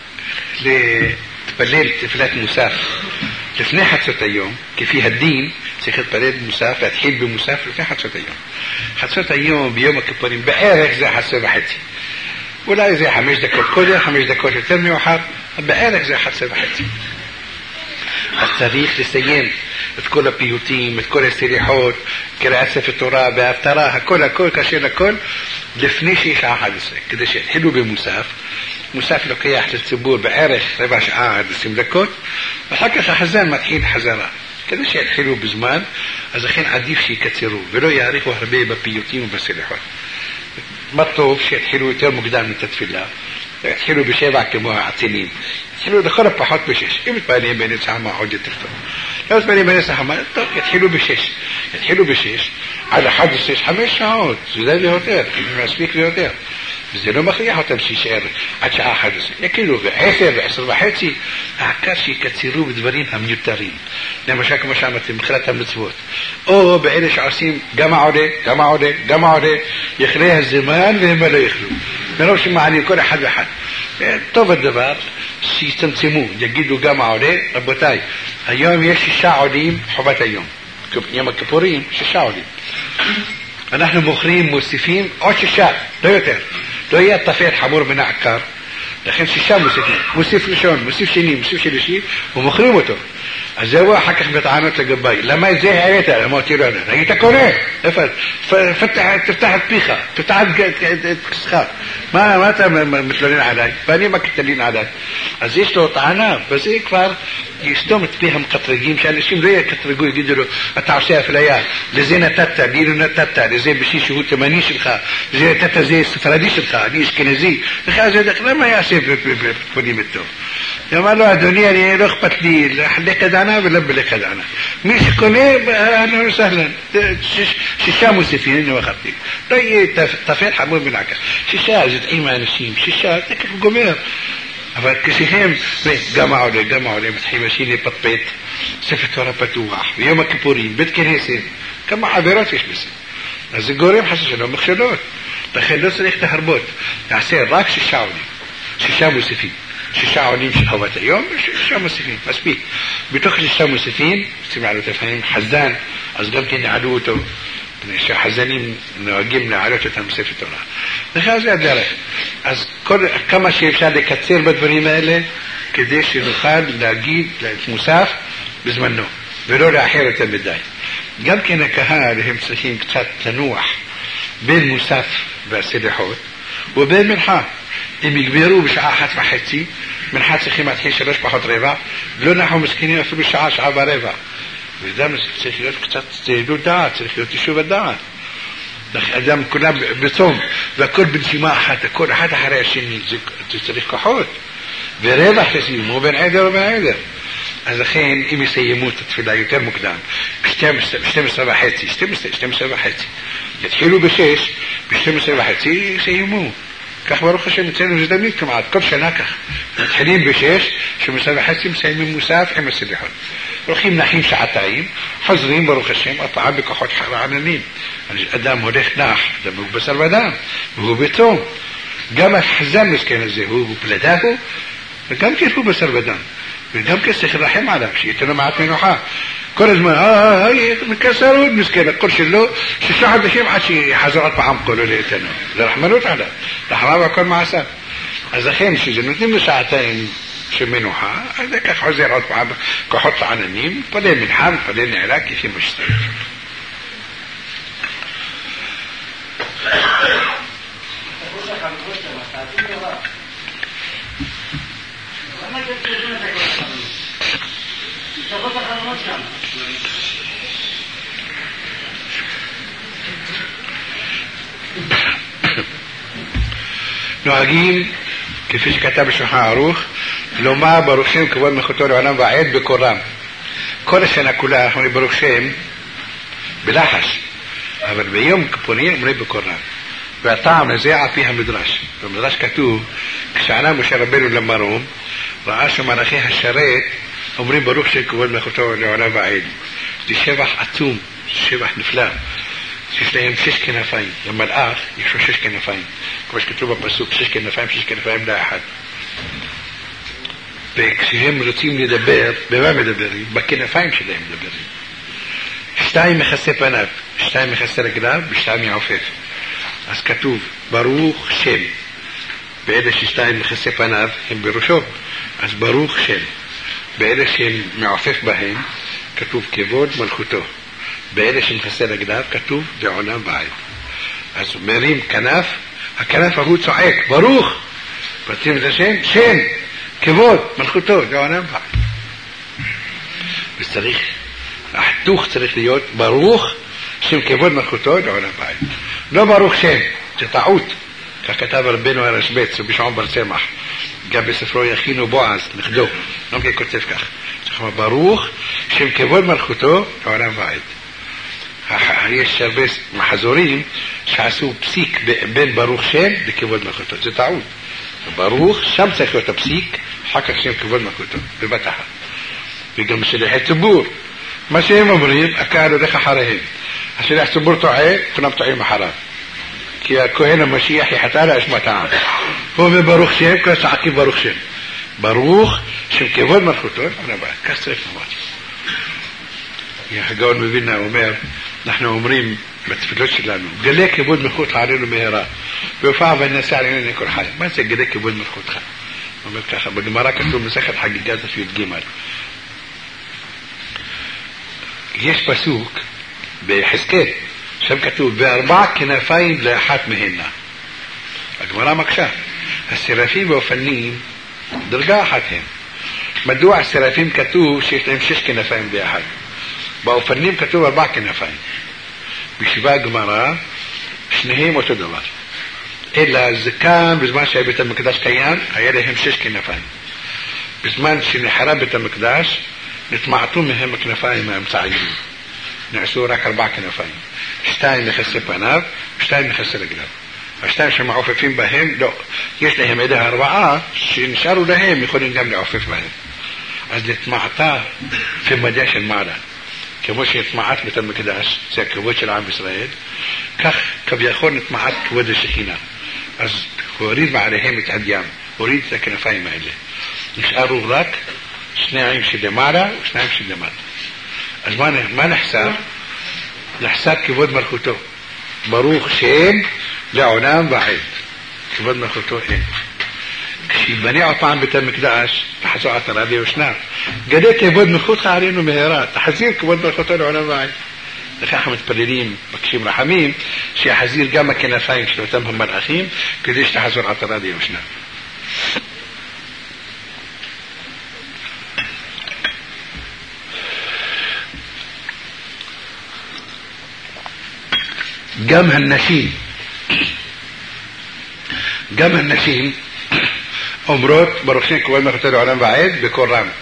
להתפלל תפילת מוסף לפני חצות היום, כפי הדין צריך להתפלל מוסף, להתחיל במוסף לפני חצות היום. חצות היום ביום הכיפורים בערך זה 11:30, אולי זה 5 דקות קודם, 5 דקות יותר מאוחר, בערך זה 11:30. אז צריך לסיים את כל הפיוטים, את כל הסליחות, קריאת ספר תורה וההפטרה, הכל קשה לכל לפני שעה 11, כדי שיתחילו במוסף מוסף לוקח לציבור בערך רבע שעה עד 20 דקות, ואחר כך החזן מתחיל חזרה. כדי שיתחילו בזמן, אז לכן עדיף שיקצרו, ולא יאריכו הרבה בפיוטים ובסליחות. מה טוב שיתחילו יותר מוקדם את התפילה, יתחילו ב7 כמו העצינים, יתחילו לכל הפחות ב6. אם מתפעלים בנס החמה עוד יותר טוב. לא מתפעלים בנס החמה, טוב, יתחילו ב6. יתחילו ב6 עד 11, 5 שעות, זה ליותר, זה מספיק ליותר. וזה לא מכריח אותם שישאר עד שעה 11. יקילו ב10, ב10:30, העיקר שיקצרו בדברים המיותרים. למשל כמו שאמרתם, מבחינת המצוות. או באלה שעושים גם העודה, יכלה הזמן והם לא יכלו. מרוב שמעלים כל אחד ואחד. טוב הדבר שיצמצמו, יגידו גם העודה, רבותיי, היום יש 6 עולים חובת היום. יום הכיפורים 6 עולים. אנחנו מוסיפים עוד 6, לא יותר. לא יהיה תפל חמור מן העקר, לכן 6 מוסיפים. מוסיף ראשון, מוסיף שני, מוסיף שלישי, ומוכרים אותו. אז זהו אחר כך בטענות לגבי. למה את זה היית? אמרתי לו, היית קורא. תפתח את פיך, תפתח את כסך. מה אתה מתלונן עליי? ואני מקטלין עליי. אז יש לו טענה, וזה כבר יסתום את פי המקטרגים, שאנשים לא יקטרגו, יגידו לו, אתה עושה אפליה, לזה נתת, לי לא נתת, לזה בשביל שהוא תימני שלך, לזה נתת, זה ספרדי שלך, אני אשכנזי. למה יעשה בפונים איתו? אמר לו, אדוני, אני לא אכפת לי לחלק הדענה ולא בלק הדענה. מי שקונה, אהלן וסהלן. 6 מוסיפים, אני אמרתי. לא יהיה תפל חמור בנעקה. 6, זה דעים האנשים. 6, זה ככה גומר. אבל כשהם, גם העולה, מתחילים השני פטפט, ספר תורה פתוח, ויום הכיפורים, בית כנסת, כמה עבירות יש בזה. אז זה גורם חס ושלום מכשלות. לכן לא צריך להרבות. תעשה רק 6 עולים. 6 מוסיפים. 6 עולים של חובת היום, 6 מוסיפים, מספיק. בתוך 6 מוסיפים, רוצים לעלות לפעמים חזן, אז גם כן נעלו אותו, שהחזנים נוהגים להעלות אותם בספר תורה. לכן זה הדרך. אז כמה שאפשר לקצר בדברים האלה, כדי שנוכל להגיד מוסף בזמנו, ולא לאחר יותר מדי. גם כן הקהל הם צריכים קצת לנוח בין מוסף והסליחות, ובין מנחה. אם יגברו בשעה 1:30, מנחה צריכים להתחיל 3 פחות רבע, לא נחו מסכנים אפילו שעה ורבע. ואדם צריך להיות קצת תהילות דעת, צריך להיות יישוב הדעת. אדם כולם בצום, והכל בנשימה אחת, הכל אחד אחרי השני, זה צריך כוחות. ורווח תסיימו בין עדר ובין עדר. אז לכן, אם יסיימו את התפילה יותר מוקדם, ב-12:30, יתחילו ב-6, ב-12:30 יסיימו. כך ברוך השם אצלנו זה תמיד כמעט, כל שנה כך. מתחילים ב-6, ב-12:30 מסיימים מוסף עם הסליחות. הולכים נחים 2 שעות, חוזרים ברוך השם, הפעם בכוחות רעננים. אדם הולך נח, אדם הוא בשר ודם, והוא בצום. גם החזן מסכן הזה, הוא פלדהו, וגם כן הוא בשר ודם. וגם כן צריך לרחם עליו, שייתן לו מעט מנוחה. כל הזמן, מקסר עוד מסכן, הכל שלו, 6 חודשים עד שיחזר עוד פעם קולו לאיתנו. זה רחמנות עליו, רחמה והכל מעשה. אז לכן, שזה נותנים לו 2 שעות של מנוחה, אז זה כך חוזר עוד פעם, כוחות עננים, פלל מלחם, פלל נעלה, כפי מה שצריך. נוהגים, כפי שכתב בשולחן ערוך, לומר ברוך שם כבוד מלכותו לעולם ועד בקורם. כל השנה כולה אנחנו אומרים ברוך שם בלחש, אבל ביום כיפורים אומרים בקורם. והטעם הזה על פי המדרש. במדרש כתוב, כשעלה משה רבנו למרום, ראה שמלאכי השרת אומרים ברוך שם כבוד מלכותו לעולם ועד. זה שבח עצום, שבח נפלא. יש להם 6 כנפיים. למלאך יש לו 6 כנפיים. כמו שכתוב בפסוק, 6 כנפיים לאחד. וכשהם רוצים לדבר, במה מדברים? בכנפיים שלהם מדברים. 2 מכסה פניו, 2 מכסה רגליו, ו2 יעופף. אז כתוב, ברוך שם. באלה ש2 מכסה פניו הם בראשו, אז ברוך שם. באלה שהם מעופף בהם, כתוב כבוד מלכותו. באלה שמכסה רגליו, כתוב לעולם ועד. אז מרים כנף, הכנף ההוא צועק, ברוך! רוצים את השם? שם, כבוד, מלכותו, לעולם ועד. וצריך, החתוך צריך להיות ברוך, שם כבוד מלכותו, לעולם ועד. לא ברוך שם, זה טעות. כך כתב רבנו הרשב"ץ, רבי שמעון בר צמח, גם בספרו יכינו בועז, נכדו, לא כותב כך. צריך לומר, ברוך, שם כבוד מלכותו, לעולם ועד. יש הרבה מחזורים שעשו פסיק בין ברוך שם וכבוד מלכותו. זה טעות. ברוך, שם צריך להיות הפסיק, אחר כך שם כבוד מלכותו, בבת אחת. וגם שליחי ציבור. מה שהם אומרים, הקהל הולך אחריהם. השליח ציבור טועה, כולם טועים אחריו. כי הכהן המשיח יחטא לאשמת העם. הוא אומר ברוך שם, כל צעקים ברוך שם. ברוך, שם כבוד מלכותו, כך צריך לומר. הגאון מווילנה אומר, אנחנו אומרים בתפילות שלנו, גלה כבוד מלכותך עלינו מהרה, והופעה ונעשה עלינו כל חי. מה זה גלה כבוד מלכותך? הוא אומר ככה, בגמרא כתוב מסכת חגיגה דף י"ג. יש פסוק ביחזקאל, שם כתוב, בארבע כנפיים לאחת מהנה. הגמרא מקשה, השרפים והאופנים דרגה אחת הם. מדוע השרפים כתוב שיש להם 6 כנפיים ביחד? באופנים כתוב 4 כנפיים. בישיבה הגמרא שניהם אותו דבר, אלא זה כאן בזמן שהיה בית המקדש קיים היה להם 6 כנפיים. בזמן שנחרב בית המקדש נטמעתו מהם הכנפיים האמצעיים, נעשו רק 4 כנפיים, 2 מכסה פניו, 2 מכסה רגליו. 2 שמעופפים בהם לא, יש להם אלה 4 שנשארו להם יכולים גם לעופף בהם. אז נטמעתה في מדע של מעלה, כמו שנטמעת בית המקדש, זה הכבוד של עם ישראל, כך כביכול נטמעת כבוד השכינה. אז הוא הוריד מעליהם את הדים, הוריד את הכנפיים האלה, נשארו רק 2 שלמעלה ו2 שלמטה. אז מה נחסר? נחסר כבוד מלכותו, ברוך שם לעולם ועד, כבוד מלכותו אין. כשיבנה עוד פעם בית המקדש תחזור עטרה ויושנה, גלה כבוד מלכותך עלינו מהרה, תחזיר כבוד מלכותו לעולם ועד. לכן אנחנו מתפללים בקשים רחמים שיחזיר גם הכנפיים של אותם המלאכים כדי שתחזור עטרה ויושנה. גם הנשים אומרות ברוך שם כבוד מלכותו לעולם ועד בקול רם.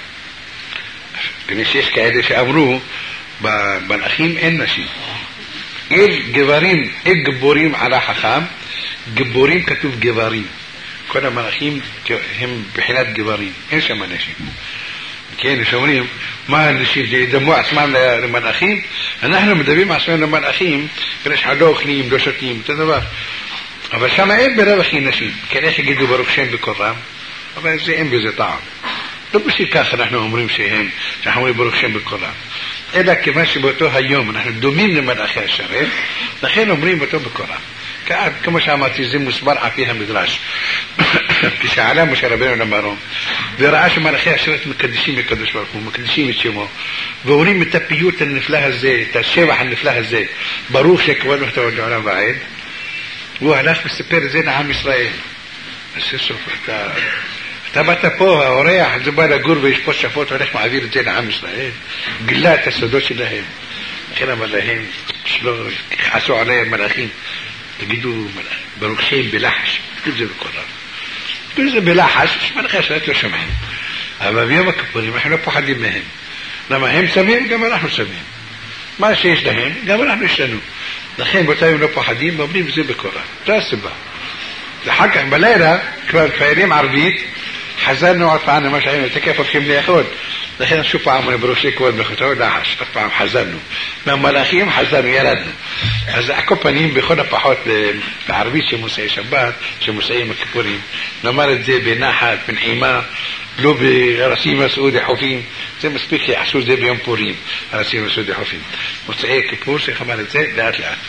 יש כאלה שאמרו במלאכים אין נשים, אין גברים, אין גבורים על החכם. גבורים כתוב גברים, כל המלאכים הם בחינת גברים, אין שם נשים. כן, שאומרים מה הנשים ידמו עצמם למלאכים, אנחנו מדברים עצמם למלאכים כדי שלא אוכלים, לא שותים, זה דבר. אבל שם אין בלב הכי נשים, כן, איך יגידו ברוך שם בקול רם? אבל זה אין בזה טעם. לא בשביל כך אנחנו אומרים שאנחנו אומרים ברוך שם בקול רם, אלא כיוון שבאותו היום אנחנו דומים למלאכי השרת, לכן אומרים אותו בקול רם. כמו שאמרתי, זה מוסבר על פי המדרש. כשעלה משה רבנו למרום וראה שמלאכי השרת מקדשים לקדוש ברוך הוא, מקדשים את שמו ואומרים את הפיוט הנפלא הזה, את השבח הנפלא הזה, ברוך שכבוד מלכותו לעולם ועד, הוא הלך וסיפר את זה לעם ישראל. אז סוף אתה באת פה, האורח זה בא לגור וישפוט שפוט, הולך מעביר את זה לעם ישראל, גילה את הסודות שלהם. לכן אמר להם שלא יכעסו עליהם מלאכים, תגידו ברוך שם בלחש, תגידו זה בקול רם, תגידו זה בלחש, שמלאכי השרת לא שומעים. אבל ביום הכיפורים אנחנו לא פוחדים מהם. למה הם שמים? גם אנחנו שמים. מה שיש להם גם אנחנו יש לנו. לכן באותם הם לא פוחדים ואומרים זה בקול רם. זו הסיבה. ואחר כך בלילה כבר מתפעלים ערבית, חזרנו עוד פעם למה שהיינו, תקף הולכים לאכול. לכן שוב פעם אומרים ברוך שם כבוד מלכותו לחש, עוד פעם חזרנו. מהמלאכים חזרנו, ירדנו. אז הקופנים בכל הפחות בערבית שמוסעי שבת, שמוסעי הכיפורים, נאמר את זה בנחת, בנעימה, לא ברסים הסעודי חופים. זה מספיק שיעשו זה ביום פורים, הרסים הסעודי חופים. מוסעי כיפור צריך אמר את זה לאט לאט.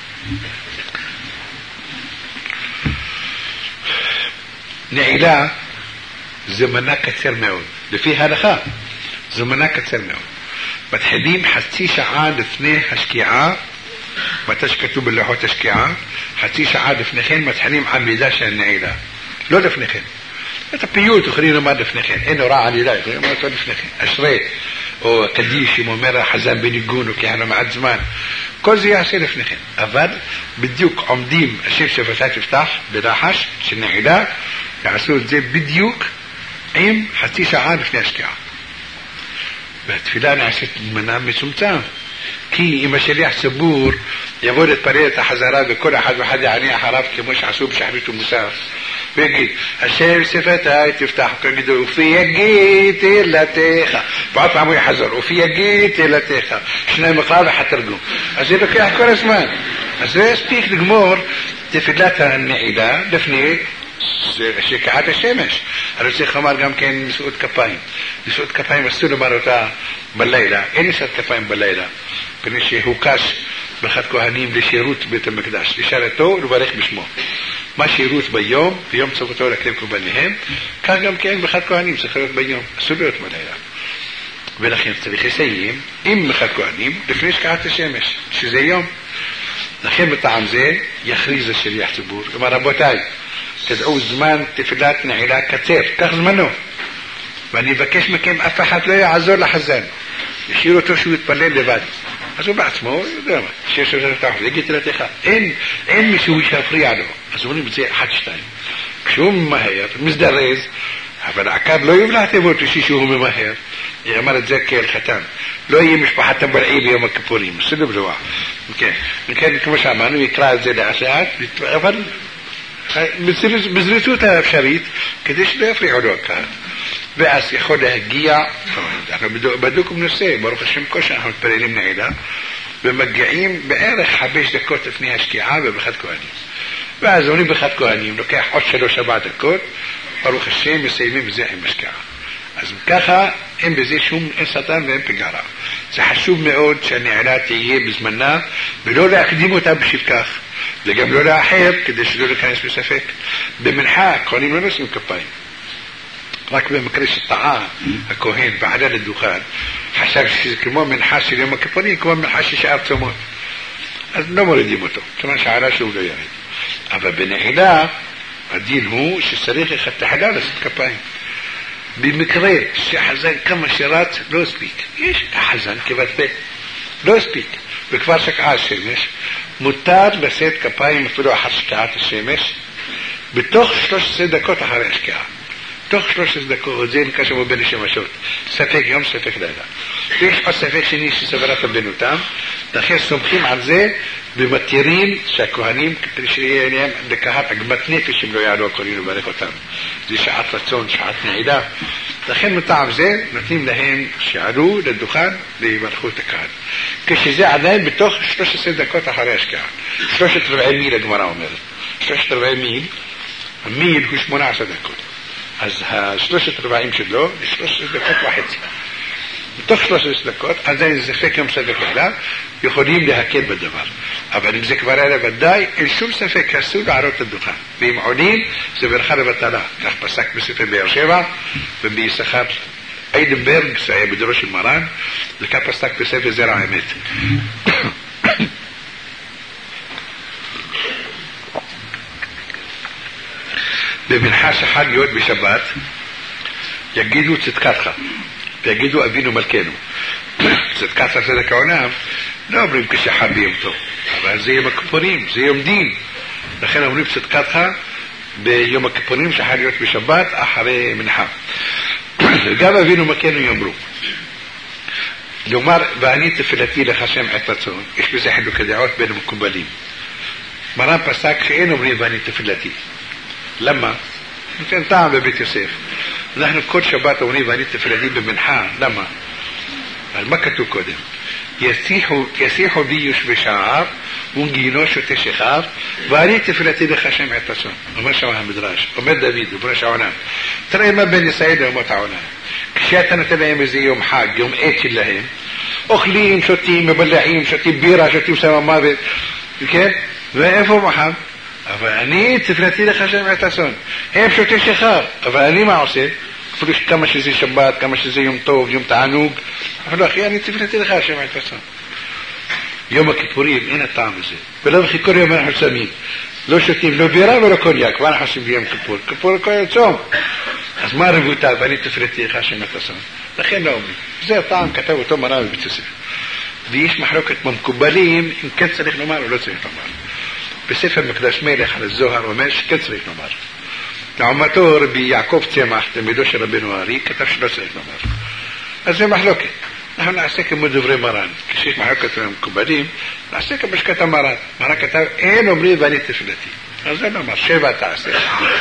נעילה זמנה קצר מאוד, לפי ההלכה זמנה קצר מאוד. מתחילים חצי שעה לפני השקיעה, מתי שכתוב בלוחות השקיעה, חצי שעה לפני כן מתחילים עמידה של נעילה, לא לפני כן. את הפיוט יכולים לומר לפניכם, אין הוראה עלילה, יכולים לומר אותו לפניכם, אשרי, או קדיש, אם אומר החזן בניגון, או כהנה מעט זמן, כל זה יעשה לפניכם, אבל בדיוק עומדים, השם שפתת יפתח בלחש של נעילה, יעשו את זה בדיוק עם חצי שעה לפני השקיעה. והתפילה נעשית מנה מצומצם, כי אם השליח סבור יבוא להתפלל את החזרה וכל אחד ואחד יענה אחריו כמו שעשו בשחרית ומוסף ויגיד השם שפתיי תפתח, יגידו ופי יגיד תהילתך, ועוד פעם הוא יחזור ופי יגיד תהילתך, שני מקרא ואחד תרגום, אז זה לוקח כל הזמן. אז זה הספיק לגמור תפילת הנעילה לפני שקיעת השמש. אני צריך לומר גם כן נשיאות כפיים. נשיאות כפיים אסור לומר אותה בלילה, אין נשיאות כפיים בלילה, פני שהוקש ברכת כהנים לשירות בית המקדש, לשרתו ולברך בשמו. מה שירות ביום, ביום צוותו להקריב קורבניהם, כך גם כן ברכת כהנים צריך להיות ביום, אסור להיות בלילה. ולכן צריך לסיים עם ברכת כהנים לפני שקיעת השמש, שזה יום. לכן בטעם זה יכריז השליח ציבור, כלומר רבותיי, תדעו זמן תפילת נעילה קצר, כך זמנו, ואני מבקש מכם אף אחד לא יעזור לחזן, ישאיר אותו שהוא יתפלל לבד, אז הוא בעצמו יודע מה, שיש לו תחת, יגיד תלתך, אין מישהו שיפריע לו, אז אומרים את זה 1-2, כשהוא ממהר, מזדרז, אבל העיקר לא יובלע תיבות שהוא ממהר, יאמר את זה כהלכתם, לא יהיה משפחת הבלעי ביום הכיפורים, בסדר בלוע, כן, כמו שאמרנו, יקרא את זה לאט לאט, אבל בזריזות האפשרית, כדי שלא יפריעו לו הקהל. ואז יכול להגיע, אנחנו בדיוק בנושא, ברוך השם כל שאנחנו מתפללים נעילה, ומגיעים בערך 5 דקות לפני השקיעה בברכת כהנים. ואז אומרים ברכת כהנים, לוקח עוד 3-4 דקות, ברוך השם מסיימים בזה עם השקיעה. אז ככה אין בזה אין שטן ואין פגרה. זה חשוב מאוד שהנעילה תהיה בזמנה, ולא להקדים אותה בשביל כך. וגם לא לאחר, כדי שלא להיכנס בספק. במנחה, הכהנים לא נושאים כפיים. רק במקרה שטעה הכהן ועלה לדוכן, חשב שזה כמו מנחה של יום הכיפורים, כמו מנחה של שאר צומות. אז לא מורידים אותו, כיוון שעלה שהוא לא ירד. אבל בנעילה, הדין הוא שצריך לכתחילה לעשות כפיים. במקרה שחזן כמה שרץ, לא הספיק. יש החזן כבת בית, לא הספיק. וכבר שקעה השמש, מותר לשאת כפיים אפילו אחר שקיעת השמש, בתוך 13 דקות אחרי השקיעה. תוך 13 דקות, זה נקרא שמו בין השמשות. ספק יום, ספק לילה. ויש עוד ספק שני שסברת בינותם, לכן סומכים על זה, ומתירים שהכהנים, כדי שיהיה להם לקהל עגמת נפש, אם לא יעלו הכהנים לברך אותם. זה שעת רצון, שעת נעילה. לכן מטעם זה, נותנים להם שעלו לדוכן, ויברכו את הקהל. כשזה עדיין בתוך 13 דקות אחרי השקיעה. 3/4 מיל הגמרא אומרת. 3/4 מיל, המיל הוא 18 דקות. אז 3/4 שלו, 13 דקות וחצי. בתוך 13 דקות, עדיין זה ספק יום ספק לילה, יכולים להקל בדבר. אבל אם זה כבר היה ודאי, אין שום ספק, אסור לעלות את הדוכן. ואם עולים, זה ברכה לבטלה. כך פסק בספר באר שבע, וביששכר איידנברג, זה היה בדורו של מרן, וכך פסק בספר זרע האמת. במנחה שחל להיות בשבת, יגידו צדקתך, ויגידו אבינו מלכנו. צדקת צדק העולם, לא אומרים כשחל ביום טוב, אבל זה יום הכיפורים, זה יום דין. לכן אומרים צדקתך ביום הכיפורים שחל להיות בשבת אחרי מנחה. גם אבינו מלכנו יאמרו. לומר, ואני תפילתי לך שם עת רצון, יש בזה חילוקי דעות בין המקובלים. מרן פסק שאין אומרים ואני תפילתי. למה? נותן טעם בבית יוסף. אנחנו כל שבת אומרים ואני תפילתי במנחה. למה? על מה כתוב קודם? יסיחו בי יושבי שער ונגינו שותה שכר ואני תפילתי לך שם עת רצון. אומר שם המדרש, אומר דוד, אומר שעונה, תראה מה בין ישראל לאומות העולם. כשאתה נותן להם איזה יום חג, יום עד שלהם, אוכלים, שותים, מבלעים, שותים בירה, שותים סם מוות, כן? ואיפה מחם? אבל אני תפילתי לך שם עת רצון. הם שותה שכר, אבל אני מה עושה? אפילו כמה שזה שבת, כמה שזה יום טוב, יום תענוג, אבל לא אחי, אני תפילתי לך שם עת רצון. יום הכיפורים, אין הטעם הזה. ולא וכי כל יום אנחנו שמים. לא שותים, לא בירה ולא קוניאק, ואנחנו עושים ביום כיפור. כיפור כל יום צום. אז מה רבותה ואני תפרטיך השם התסון? לכן לא אומרים. זה הטעם כתב אותו מרן בבית יוסף. ויש מחלוקת במקובלים אם כן צריך לומר או לא צריך לומר. בספר מקדש מלך על הזוהר אומר שכן צריך לומר. לעומתו רבי יעקב צמח, תלמידו של רבנו הארי, כתב שלא צריך לומר. אז זה מחלוקת. אנחנו נעשה כמו דברי מרן. כשיש מחלוקת במקובלים, נעשה כמו שכתב מרן. מרן כתב, אין אומרים ואני תפילתי. אז זה נאמר, 7 תעשה.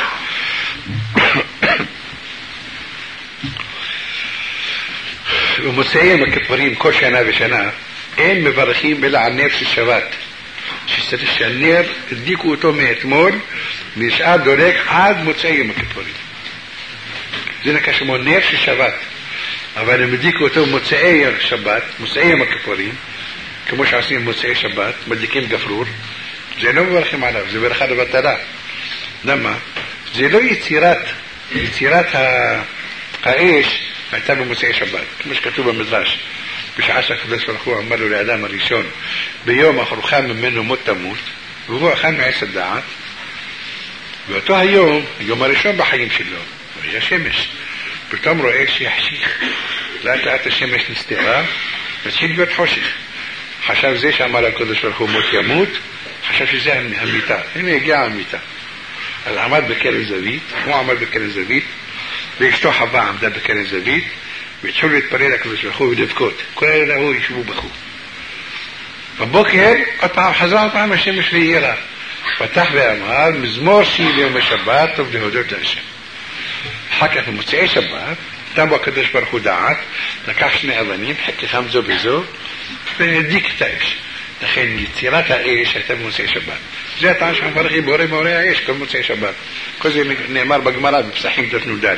ומוצאים הכפרים כל שנה ושנה, אין מברכים אלא על נר של שבת. שצריך שהנר, הדליקו אותו מאתמול, נשאר דולק עד מוצאים הכפרים. זה נקרא שמו נר של שבת. אבל הם הדליקו אותו מוצאי שבת, מוצאים הכפרים, כמו שעושים מוצאי שבת, מדליקים גפרור, זה לא מברכים עליו, זה ברכה לבטלה. למה? זה לא יצירת האש הייתה במוצאי שבת, כמו שכתוב במדרש. בשעה שהקדוש ברוך הוא אמר לו לאדם הראשון, ביום אכלך ממנו מות תמות, והוא אכל מעץ הדעת, ואותו היום הראשון בחיים שלו, הוא היה שמש. פתאום רואה שיחשיך, לאט לאט השמש נסתרה, מתחיל להיות חושך. חשב זה שאמר הקדוש ברוך הוא מות ימות, חשב שזה המיטה. הנה הגיעה המיטה. אז עמד בקרן זווית, הוא עמד בקרן זווית, ואשתו חווה עמדה בקרן זווית, והתחילו להתפלל לקדוש ברוך הוא ולבכות. כל הילדה הוא ישבו בכו. בבוקר, עוד פעם השמש והאירה. פתח ואמר, מזמור שיר ליום השבת, טוב להודות להשם. אחר כך במוצאי שבת, נתן בו הקדוש ברוך הוא דעת, לקח 2 אבנים, חתיכם זו בזו, והדליק את האש. לכן יצירת האש הייתה במוצאי שבת. זה הטעם שמברכים בורא מאורי האש, כל מוצאי שבת. כל זה נאמר בגמרא בפסחים ד'.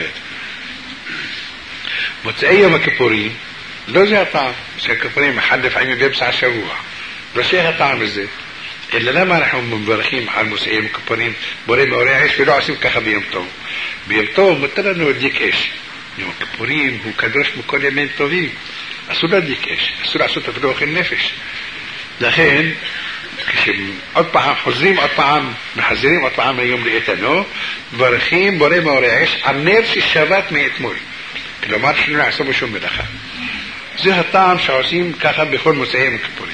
מוצאי יום הכיפורים, לא זה הטעם. מוצאי הכיפורים אחד לפעמים באמצע השבוע. לא זה הטעם הזה. אלא למה אנחנו מברכים על מוצאי יום הכיפורים בורא מאורי האש ולא עושים ככה ביום טוב? ביום טוב מותר לנו להדליק אש. יום הכיפורים הוא קדוש מכל ימים טובים. אסור להדליק אש, אסור לעשות אפילו אוכל נפש. לכן, כשעוד פעם חוזרים, עוד פעם מחזירים, עוד פעם היום לאיתנו, מברכים בורא מאורי האש על נר ששבת מאתמול. כלומר שלא נעשה בו שום מלאכה. זה הטעם שעושים ככה בכל מוצאי יום הכיפורים.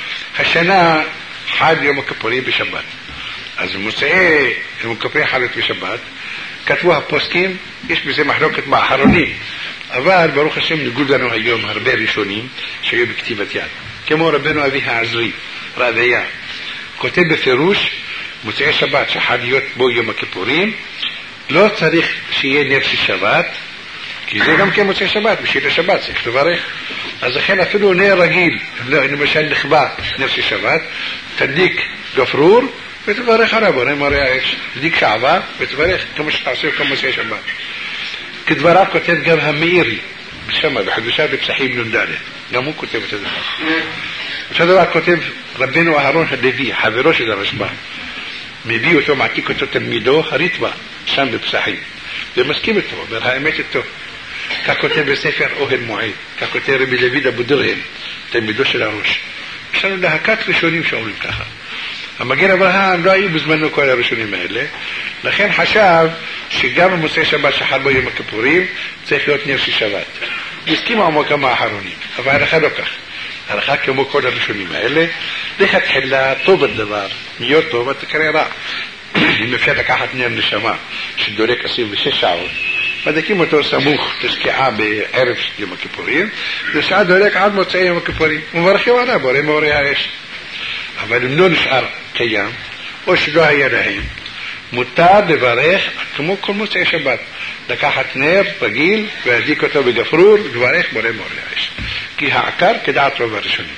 השנה חל יום הכיפורים בשבת. אז מוצאי יום הכיפורים חלות בשבת, כתבו הפוסקים, יש בזה מחלוקת באחרונים, אבל ברוך השם נגוד לנו היום הרבה ראשונים שהיו בכתיבת יד. כמו רבנו אבי העזרי, רעדיה, כותב בפירוש, מוצאי שבת שחל להיות בו יום הכיפורים, לא צריך שיהיה נר של שבת, כי זה גם כן מוצאי שבת, בשביל השבת צריך לברך. אז לכן אפילו נר רגיל, למשל נכבה נר של שבת, תדליק גפרור ותברך עליו, בורא מאורי האש. תדליק שעבה ותברך, כמו שתעשו כל מוצאי שבת. כדבריו כותב גם המאירי, בשמה, בחדושה בפסחים נ"ד. גם הוא כותב את הדבר. אותו דבר כותב רבנו אהרון הלוי, חברו של הרשב"א. מביא אותו, מעתיק אותו תלמידו, הריטב"א, שם בפסחים. ומסכים איתו, אומר האמת איתו. כך כותב בספר אוהל מועד, כך כותב רבי לוי אבו דרהם, תלמידו של הראש. יש לנו להקת ראשונים שאומרים ככה. המגן אברהם לא היו בזמנו כל הראשונים האלה, לכן חשב שגם במוצאי שבת שחל בו יום הכיפורים צריך להיות נר של שבת. הסכימו עמו כמה האחרונים, אבל ההלכה לא כך. ההלכה כמו כל הראשונים האלה, לכתחילה טוב הדבר, להיות טוב אתה קרא רע. אם אפשר לקחת נר נשמה שדולק 26 שעות, מדקים אותו סמוך תשקיעה בערב יום הכיפורים, ושעה דולק עד מוצאי יום הכיפורים, ומברכים עליו בורא מאורי האש. אבל אם לא נשאר קיים, או שלא היה להם, מותר לברך כמו כל מוצאי שבת. לקחת נר רגיל והדליק אותו בגפרור ולברך בורא מאורי האש. כי העיקר כדעת רוב הראשונים.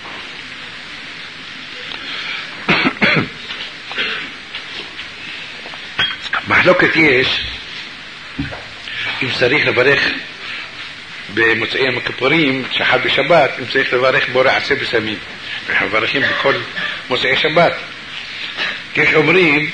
מחלוקת יש אם צריך לברך במוצאי יום הכיפורים שחל בשבת, אם צריך לברך בורא עשה בסמים. אנחנו מברכים בכל מוצאי שבת. יש אומרים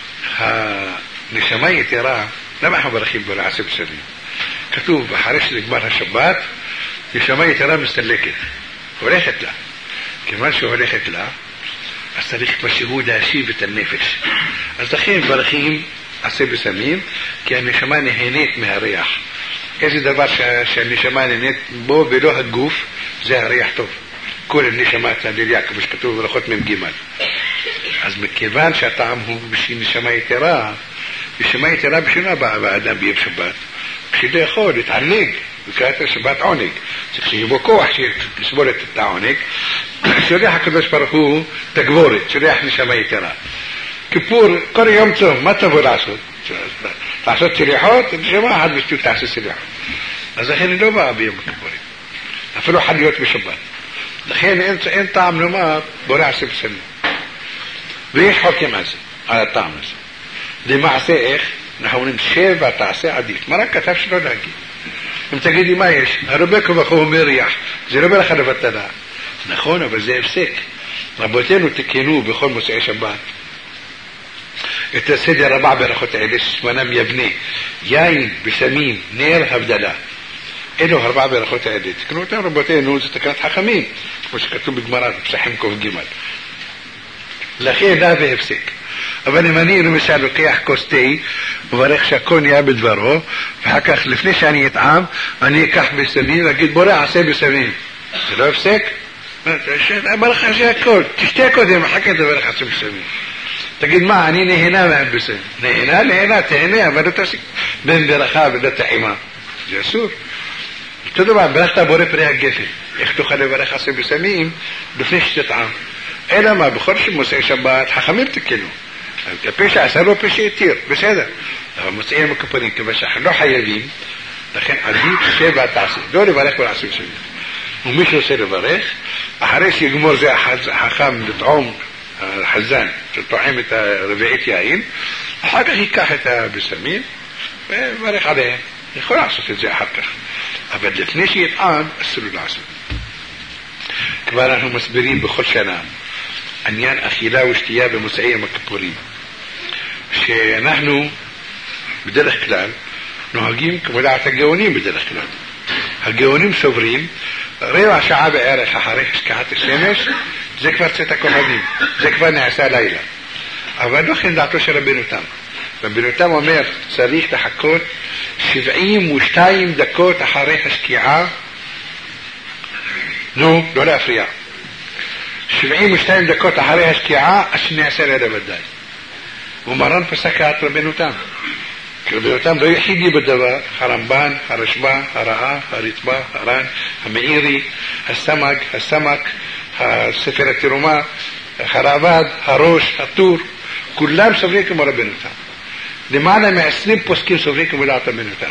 הנשמה יתרה, למה אנחנו מברכים בורא עשה בסמים? כתוב אחרי שנגמר השבת נשמה יתרה מסתלקת, הולכת לה. כיוון שהולכת לה אז צריך משהו להשיב את הנפש. אז לכן מברכים עשה בסמים, כי הנשמה נהנית מהריח. איזה דבר שהנשמה נהנית בו ולא הגוף, זה הריח טוב. כל הנשמה תהליליה, כמו שכתוב בברכות מ"ג. אז מכיוון שהטעם הוא בשביל נשמה יתרה, נשמה יתרה בשבילה באה באדם ביום שבת, בשביל לאכול, להתענג, וקראת שבת עונג. צריך שיהיה בו כוח לסבול את העונג. שולח הקדוש ברוך הוא תגבורת, שולח נשמה יתרה. כיפור, כל יום צום, מה תבוא לעשות? לעשות סליחות, נשמה אחת בשביל תעשה סליחות. אז לכן היא לא באה ביום הכיפורים. אפילו חליות בשבת. לכן אין טעם לומר בורא עשה בסמים. ויש חוקים על זה, על הטעם הזה. למעשה איך? אנחנו אומרים שבע תעשה עדיף. מה רק כתב שלא להגיד? אם תגידי מה יש? הרבה כבחו אומר ריח. זה לא בלך לבטלה. נכון, אבל זה הפסק. רבותינו תקנו בכל מוצאי שבת את הסדר הבא ברכות האלה ששמנם יבנה, יין בסמים, נר הבדלה. אלו 4 ברכות האלה. תקנו אותם רבותינו, זה תקנת חכמים, כמו שכתוב בגמרא, בפסחים ק"ג. לכן לה והפסק. אבל אם אני למשל לוקח כוס תה, מברך שהכל נהיה בדברו, ואחר כך לפני שאני אטעם, אני אקח בסמים, ואגיד בורא עשה בסמים. זה לא הפסק? ברכה שהכל, תשתה קודם, אחר כך דברך עשה בסמים. תגיד מה, אני נהנה מהם בסמים. נהנה, תהנה, אבל לא תעסיק בין ברכה ולא תחימה. זה אסור. אותו דבר, ברכת בורא פרי הגפן. איך תוכל לברך עשה בסמים לפני שתטעם? אלא מה, בכל שמוצאי שבת, חכמים תקנו. הפשע עשה לו פשע יתיר, בסדר. אבל מוצאי הכיפורים, כיוון שאנחנו לא חייבים, לכן עדיף שבע תעשה. לא לברך ולעשה בסמים. ומי שרוצה לברך, אחרי שיגמור זה החכם לטעום, החזן, שטועם את הרביעית יין, אחר כך ייקח את הבשמים וברך עליהם. יכול לעשות את זה אחר כך. אבל לפני שיטעם, אסור לעשות. כבר אנחנו מסבירים בכל שנה עניין אכילה ושתייה במוצאי הכיפורים. שאנחנו בדרך כלל נוהגים כמו דעת הגאונים בדרך כלל. הגאונים סוברים רבע שעה בערך אחרי השקעת השמש, זה כבר צאת הכהנים, זה כבר נעשה לילה. אבל לא כן דעתו של רבנו תם. רבנו תם אומר, צריך לחכות 72 דקות אחרי השקיעה, לא להפריע. 72 דקות אחרי השקיעה, אז שנעשה לילה ודאי. ומרן פסק את רבנו תם. כי רבנו תם לא יחידי בדבר, הרמב"ן, הרשב"א, הרעה, הרצב"א, הר"ן, המאירי, הסמק, הספר התרומה, הרעב"ד, הראש, הטור, כולם סוברים כמו רבנו תם. למעלה מ20 פוסקים סוברים כמו דעת רבנו תם.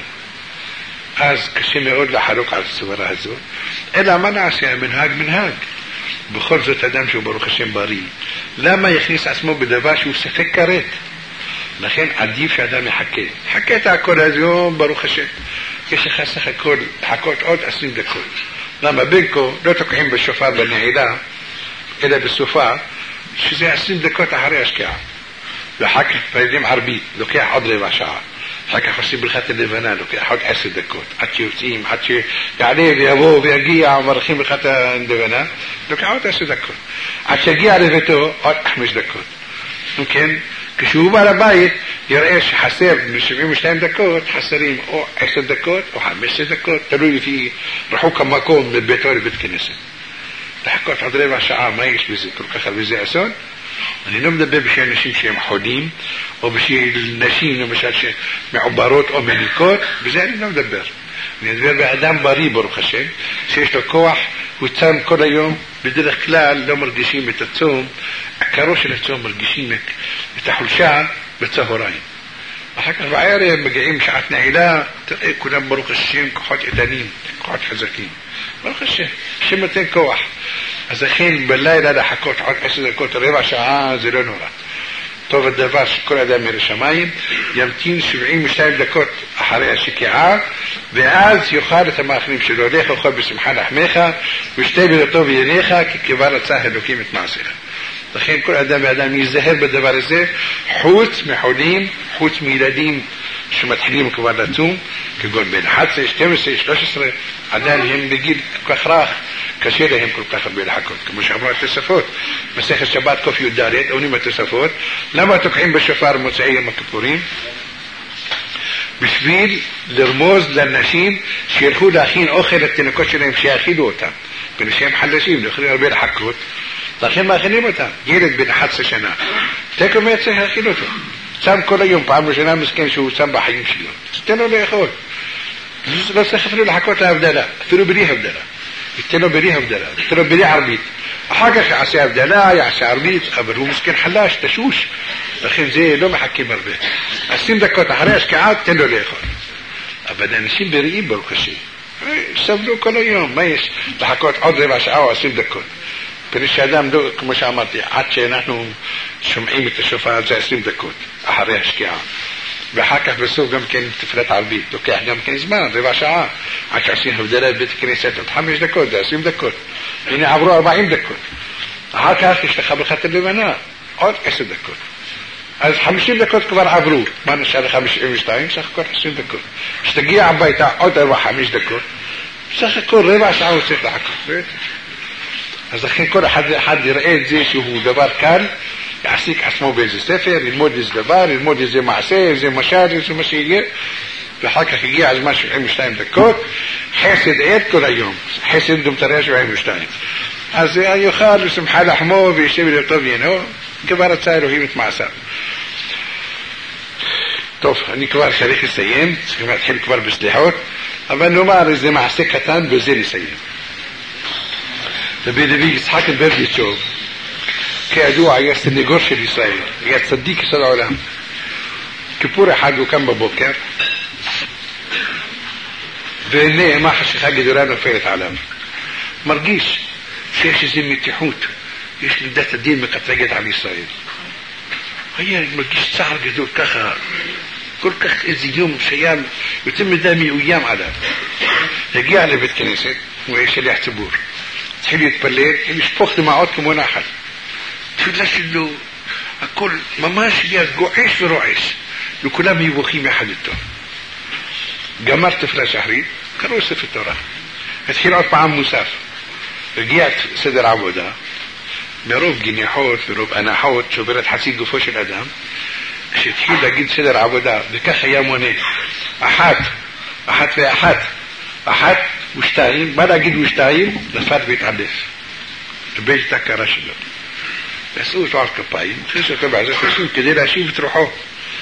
אז קשה מאוד לחלוק על הסברה הזו, אלא מה נעשה? המנהג מנהג. בכל זאת אדם שהוא ברוך השם בריא, למה יכניס עצמו בדבר שהוא ספק כרת? לכן עדיף שאדם יחכה את הכל היום ברוך השם. יש לך סך הכל לחכות עוד 20 דקות. למה בינקו לא תוקעים בשופר בנעילה, אלא בסופה, שזה 20 דקות אחרי השקיעה. ואחר כך פרידים ערבית, לוקח עוד רבע שעה. אחר כך עושים ברכת הלבנה, לוקח עוד 10 דקות. עד שיוצאים, עד שיעלה ויבוא ויגיע ומברכים ברכת הלבנה, לוקח עוד 10 דקות. עד שיגיע לביתו, עוד 5 דקות. כן? כשהוא בא לבית, יראה שחסר ב-72 דקות, חסרים או 10 דקות או 15 דקות, תלוי לפי רחוק המקום מביתו לבית כנסת. לחכות עד רבע שעה, מה יש בזה? כל כך הרבה זה אסון? אני לא מדבר בשביל אנשים שהם חולים, או בשביל נשים למשל שמעוברות או מניקות, בזה אני לא מדבר. אני מדבר באדם בריא ברוך השם, שיש לו כוח, הוא צם כל היום, בדרך כלל לא מרגישים את הצום, עקרו של הצום מרגישים את החולשה בצהריים. אחר כך בערב מגיעים שעת נעילה, תראה כולם ברוך השם כוחות איתנים, כוחות חזקים. ברוך השם, השם נותן כוח. אז לכן בלילה לחכות עוד 10 דקות, רבע שעה, זה לא נורא. טוב הדבר שכל אדם מראה שמיים, ימתין 72 דקות אחרי השקיעה, ואז יאכל את המאכלים שלו. לך אוכל בשמחה לחמך, ושתה בלטוב ויניך, כי כבר רצה אלוקים את מעשיך. לכן כל אדם ואדם ייזהר בדבר הזה, חוץ מחולים, חוץ מילדים שמתחילים כבר לצום, כגון בין 11, 12, 13, עדיין הם בגיל כל כך רך, קשה להם כל כך הרבה לחכות. כמו שאמרו התוספות, מסכת שבת קוף י"ד, עונים התוספות, למה תוקעים בשופר מוצאי יום הכיפורים? בשביל לרמוז לאנשים שילכו להכין אוכל לתינוקות שלהם שיאכילו אותם, בנשיים חלשים, יכולים הרבה לחכות, לכן מאכילים אותם. ילד בן 11 שנה, תקו מה צריך להכין אותו, שם כל היום, פעם ראשונה מסכן שהוא שם בחיים שלו, תתן לו לאכול, לא צריך אפילו לחכות להבדלה, אפילו בלי הבדלה, תתן לו בלי הבדלה, תתן לו בלי ערבית, אחר כך יעשה הבדלה, יעשה ערבית, אבל הוא מסכן חלש, תשוש, לכן זה לא מחכים הרבה. 20 דקות אחרי השקעה תן לו לאכול. אבל אנשים בריאים ברוך השם סבלו כל היום, מה יש לחכות עוד רבע שעה או 20 דקות? פריש האדם לא, כמו שאמרתי, עד שאנחנו שומעים את השופר זה 20 דקות אחרי השקיעה, ואחר כך בסוף גם כן תפילת ערבית לוקח גם כן זמן, רבע שעה, עד שעושים הבדלה בבית הכנסת עוד 5 דקות, זה 20 דקות, הנה עברו 40 דקות, אחר כך יש לך ברכת הלבנה עוד 10 דקות, אז 50 דקות כבר עברו, מה נשאר לך 52? סך הכל 20 דקות, כשתגיע הביתה עוד 4-5 דקות, סך הכל רבע שעה הוא צריך לחכות. אז לכן כל אחד יראה את זה שהוא דבר קל, יעסיק עצמו באיזה ספר, ללמוד איזה דבר, ללמוד איזה מעשה, איזה משל, איזה מה שיהיה, ואחר כך הגיע הזמן 72 דקות, חסד עד כל היום, חסד דומתריה 72. אז יאכל ושמחה לחמו וישב לטוב ינו, כבר רצה אלוהים את מעשיו. טוב, אני כבר צריך לסיים, צריכים להתחיל כבר בסליחות, אבל נאמר איזה מעשה קטן בזה נסיים. רבי לוי יצחק ברדיצ'וב, כידוע היה סנגור של ישראל, היה צדיק של העולם. כיפור אחד הוא קם בבוקר, והנה מה חשיכה גדולה נופלת עליו. מרגיש שיש איזו מתיחות, יש מידת הדין מקטרגת על ישראל. היה מרגיש צער גדול ככה, כל כך איזה יום שהיה יותר מדי מאוים עליו. הגיע לבית כנסת, הוא היה שליח ציבור. התחיל להתפלל, לשפוך דמעות כמו נחל. תפילה שלו, הכל ממש היה גועש ורועש, וכולם מבוכים יחד איתו. גמר תפילה שחרית, קראו ספר תורה. התחיל עוד פעם מוסף. הגיע סדר עבודה, מרוב גניחות ורוב אנחות שוברת חצי גופו של אדם, כשהתחיל להגיד סדר עבודה, וכך היה מונה, אחת ושתיים, מה להגיד ושתיים? נפל והתעדף. תבל את ההכרה שלו. ועשו אותו על כפיים, הכניסו אותו בעזרת השם כדי להשיב את רוחו.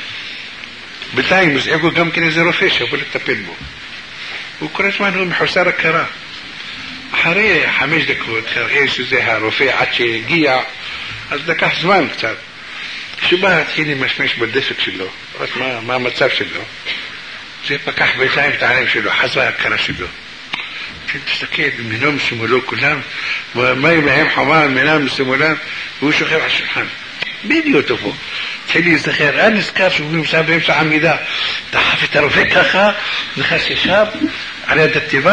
בינתיים מזעקו גם כן איזה רופא שיבוא לטפל בו. הוא כל הזמן הוא מחוסר הכרה. אחרי 5 דקות, אחרי שזה הרופא עד שהגיע, אז לקח זמן קצת. כשבא התחיל למשמש בדפק שלו, מה המצב שלו, זה פקח בינתיים את העיניים שלו, חזרה ההכרה שלו. תסתכל, מנום משמאלו כולם, ומים להם חמה, מנם משמאלם, והוא שוכב על השולחן. בדיוק אותו פה. התחיל להזכר, נזכר שהוא נמצא באמצע עמידה, דחף את הרופא ככה, נכנס ישב, על יד התיבה,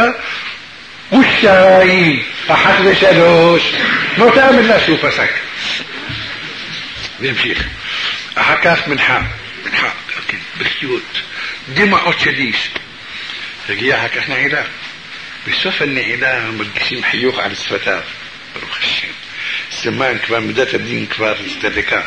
ושתיים, 1 ו3, מאותה המילה שהוא פסק. והמשיך. אחר כך מנחה, בחיות, דמעות של איש. הגיע אחר כך נעילה. בסוף הנעילה מרגישים חיוך על שפתיו. ברוך השם. סימן כבר, מידת הדין כבר הסתדקה.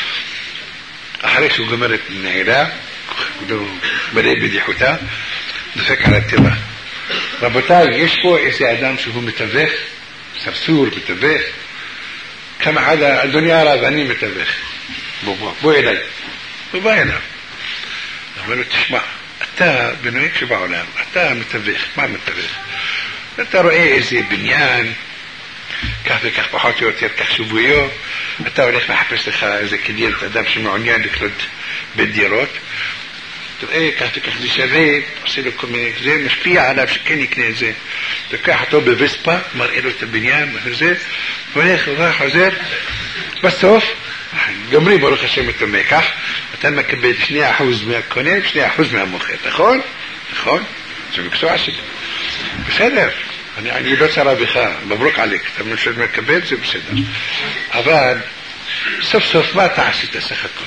אחרי שהוא גמר את הנעילה, הוא מלא בדיחותה, דופק על הטבע. רבותיי, יש פה איזה אדם שהוא מתווך, סרסור מתווך, כמה עד אדוני הרב, אני מתווך. בוא אליי. הוא בא אליו. אבל הוא תשמע, אתה בנוהג שבעולם, אתה מתווך. מה מתווך? אתה רואה איזה בניין, כך וכך פחות או יותר, כך שבויו, אתה הולך לחפש לך איזה קניין, אדם שמעוניין לקנות בית דירות, תראה, כך וכך זה שווה, עושה לו כל מיני, זה משפיע עליו שכן יקנה את זה, לקח אותו בווספה, מראה לו את הבניין, וזה, הולך, חוזר, בסוף, גמרי ברוך השם את המקח, אתה מקבל 2% מהקונה, 2% מהמוכר, נכון? נכון? זה מקצוע שלי. בסדר, אני לא צרה בך, מברוק עליך, אתה מקבל, זה בסדר. אבל, סוף סוף, מה אתה עשית סך הכל?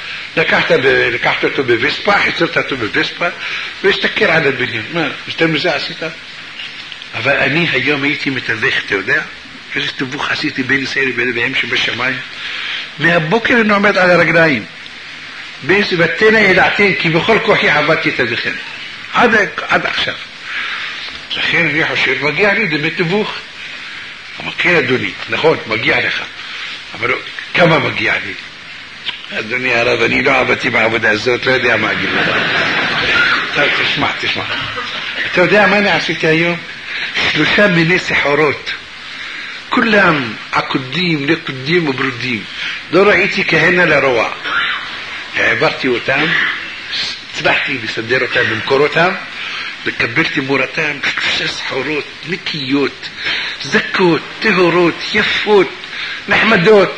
לקחת אותו בווספה, חיצרת אותו בווספה, והסתכל על הבניין. מה, יותר מזה עשית? אבל אני היום הייתי מתווך, אתה יודע? איזה תיווך עשיתי בין ישראל ובין אביהם שבשמיים. מהבוקר אני עומד על הרגליים. בסיבתנה ידעתן כי בכל כוחי עבדתי את הדכן עד עכשיו. לכן אני חושב מגיע לי דמי תיווך. אבל כן אדוני, נכון, מגיע לך, אבל כמה מגיע לי? אדוני הרב, אני לא עבדתי בעבודה הזאת, לא יודע מה אגיד לך. תשמע. אתה יודע מה אני עשיתי היום? 3 מיני סחורות, כולם עקודים, נקודים וברודים, לא ראיתי כהנה לרוע. העברתי אותם, הצלחתי לסדר אותם, למכור אותם, לקבל תמורתם 3 סחורות נקיות, זכות, טהורות, יפות, נחמדות.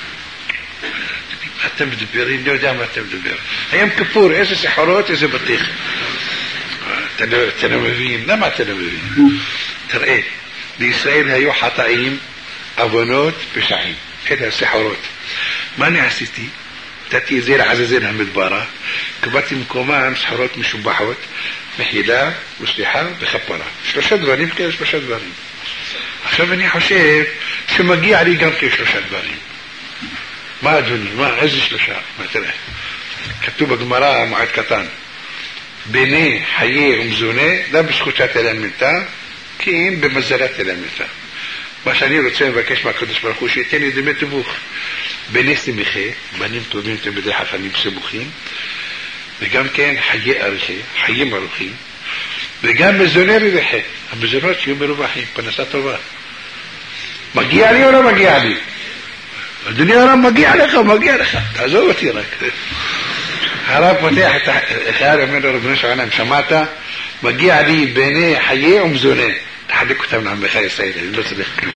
מה אתה מדבר? אני לא יודע מה אתה מדבר. היום כפור, איזה סחורות, איזה בטיח. אתה לא מבין. למה אתה לא מבין? תראה, בישראל היו חטאים, עוונות, פשעים. אלה הסחורות. מה אני עשיתי? נתתי את זה לעזאזל המדברה, קבעתי מקומם סחורות משובחות, מחילה וסליחה וכפרה. 3 דברים כאלה, 3 דברים. עכשיו אני חושב שמגיע לי גם כ3 דברים. מה אדוני? מה? איזה 3? מה תראה? כתוב בגמרא מועד קטן. בני חיי ומזונה, לא בזכותה תלמתה, כי אם במזלה תלמתה. מה שאני רוצה לבקש מהקדוש ברוך הוא שייתן לי דמי תיווך. בני שמחה, בנים טובים תלמידי חכמים סמוכים, וגם כן חיי אריכי, חיים ארוכים, וגם מזוני רווחי, המזונות שיהיו מרווחים, פרנסה טובה. מגיע לי או לא מגיע לי? אדוני הרב, מגיע לך, תעזוב אותי רק. הרב פותח את החייל, אומר לו רבנו שלנו, שמעת? מגיע לי בני חיי ומזוני, תחלק אותם לעמך ישראל, אני לא צריך כלום.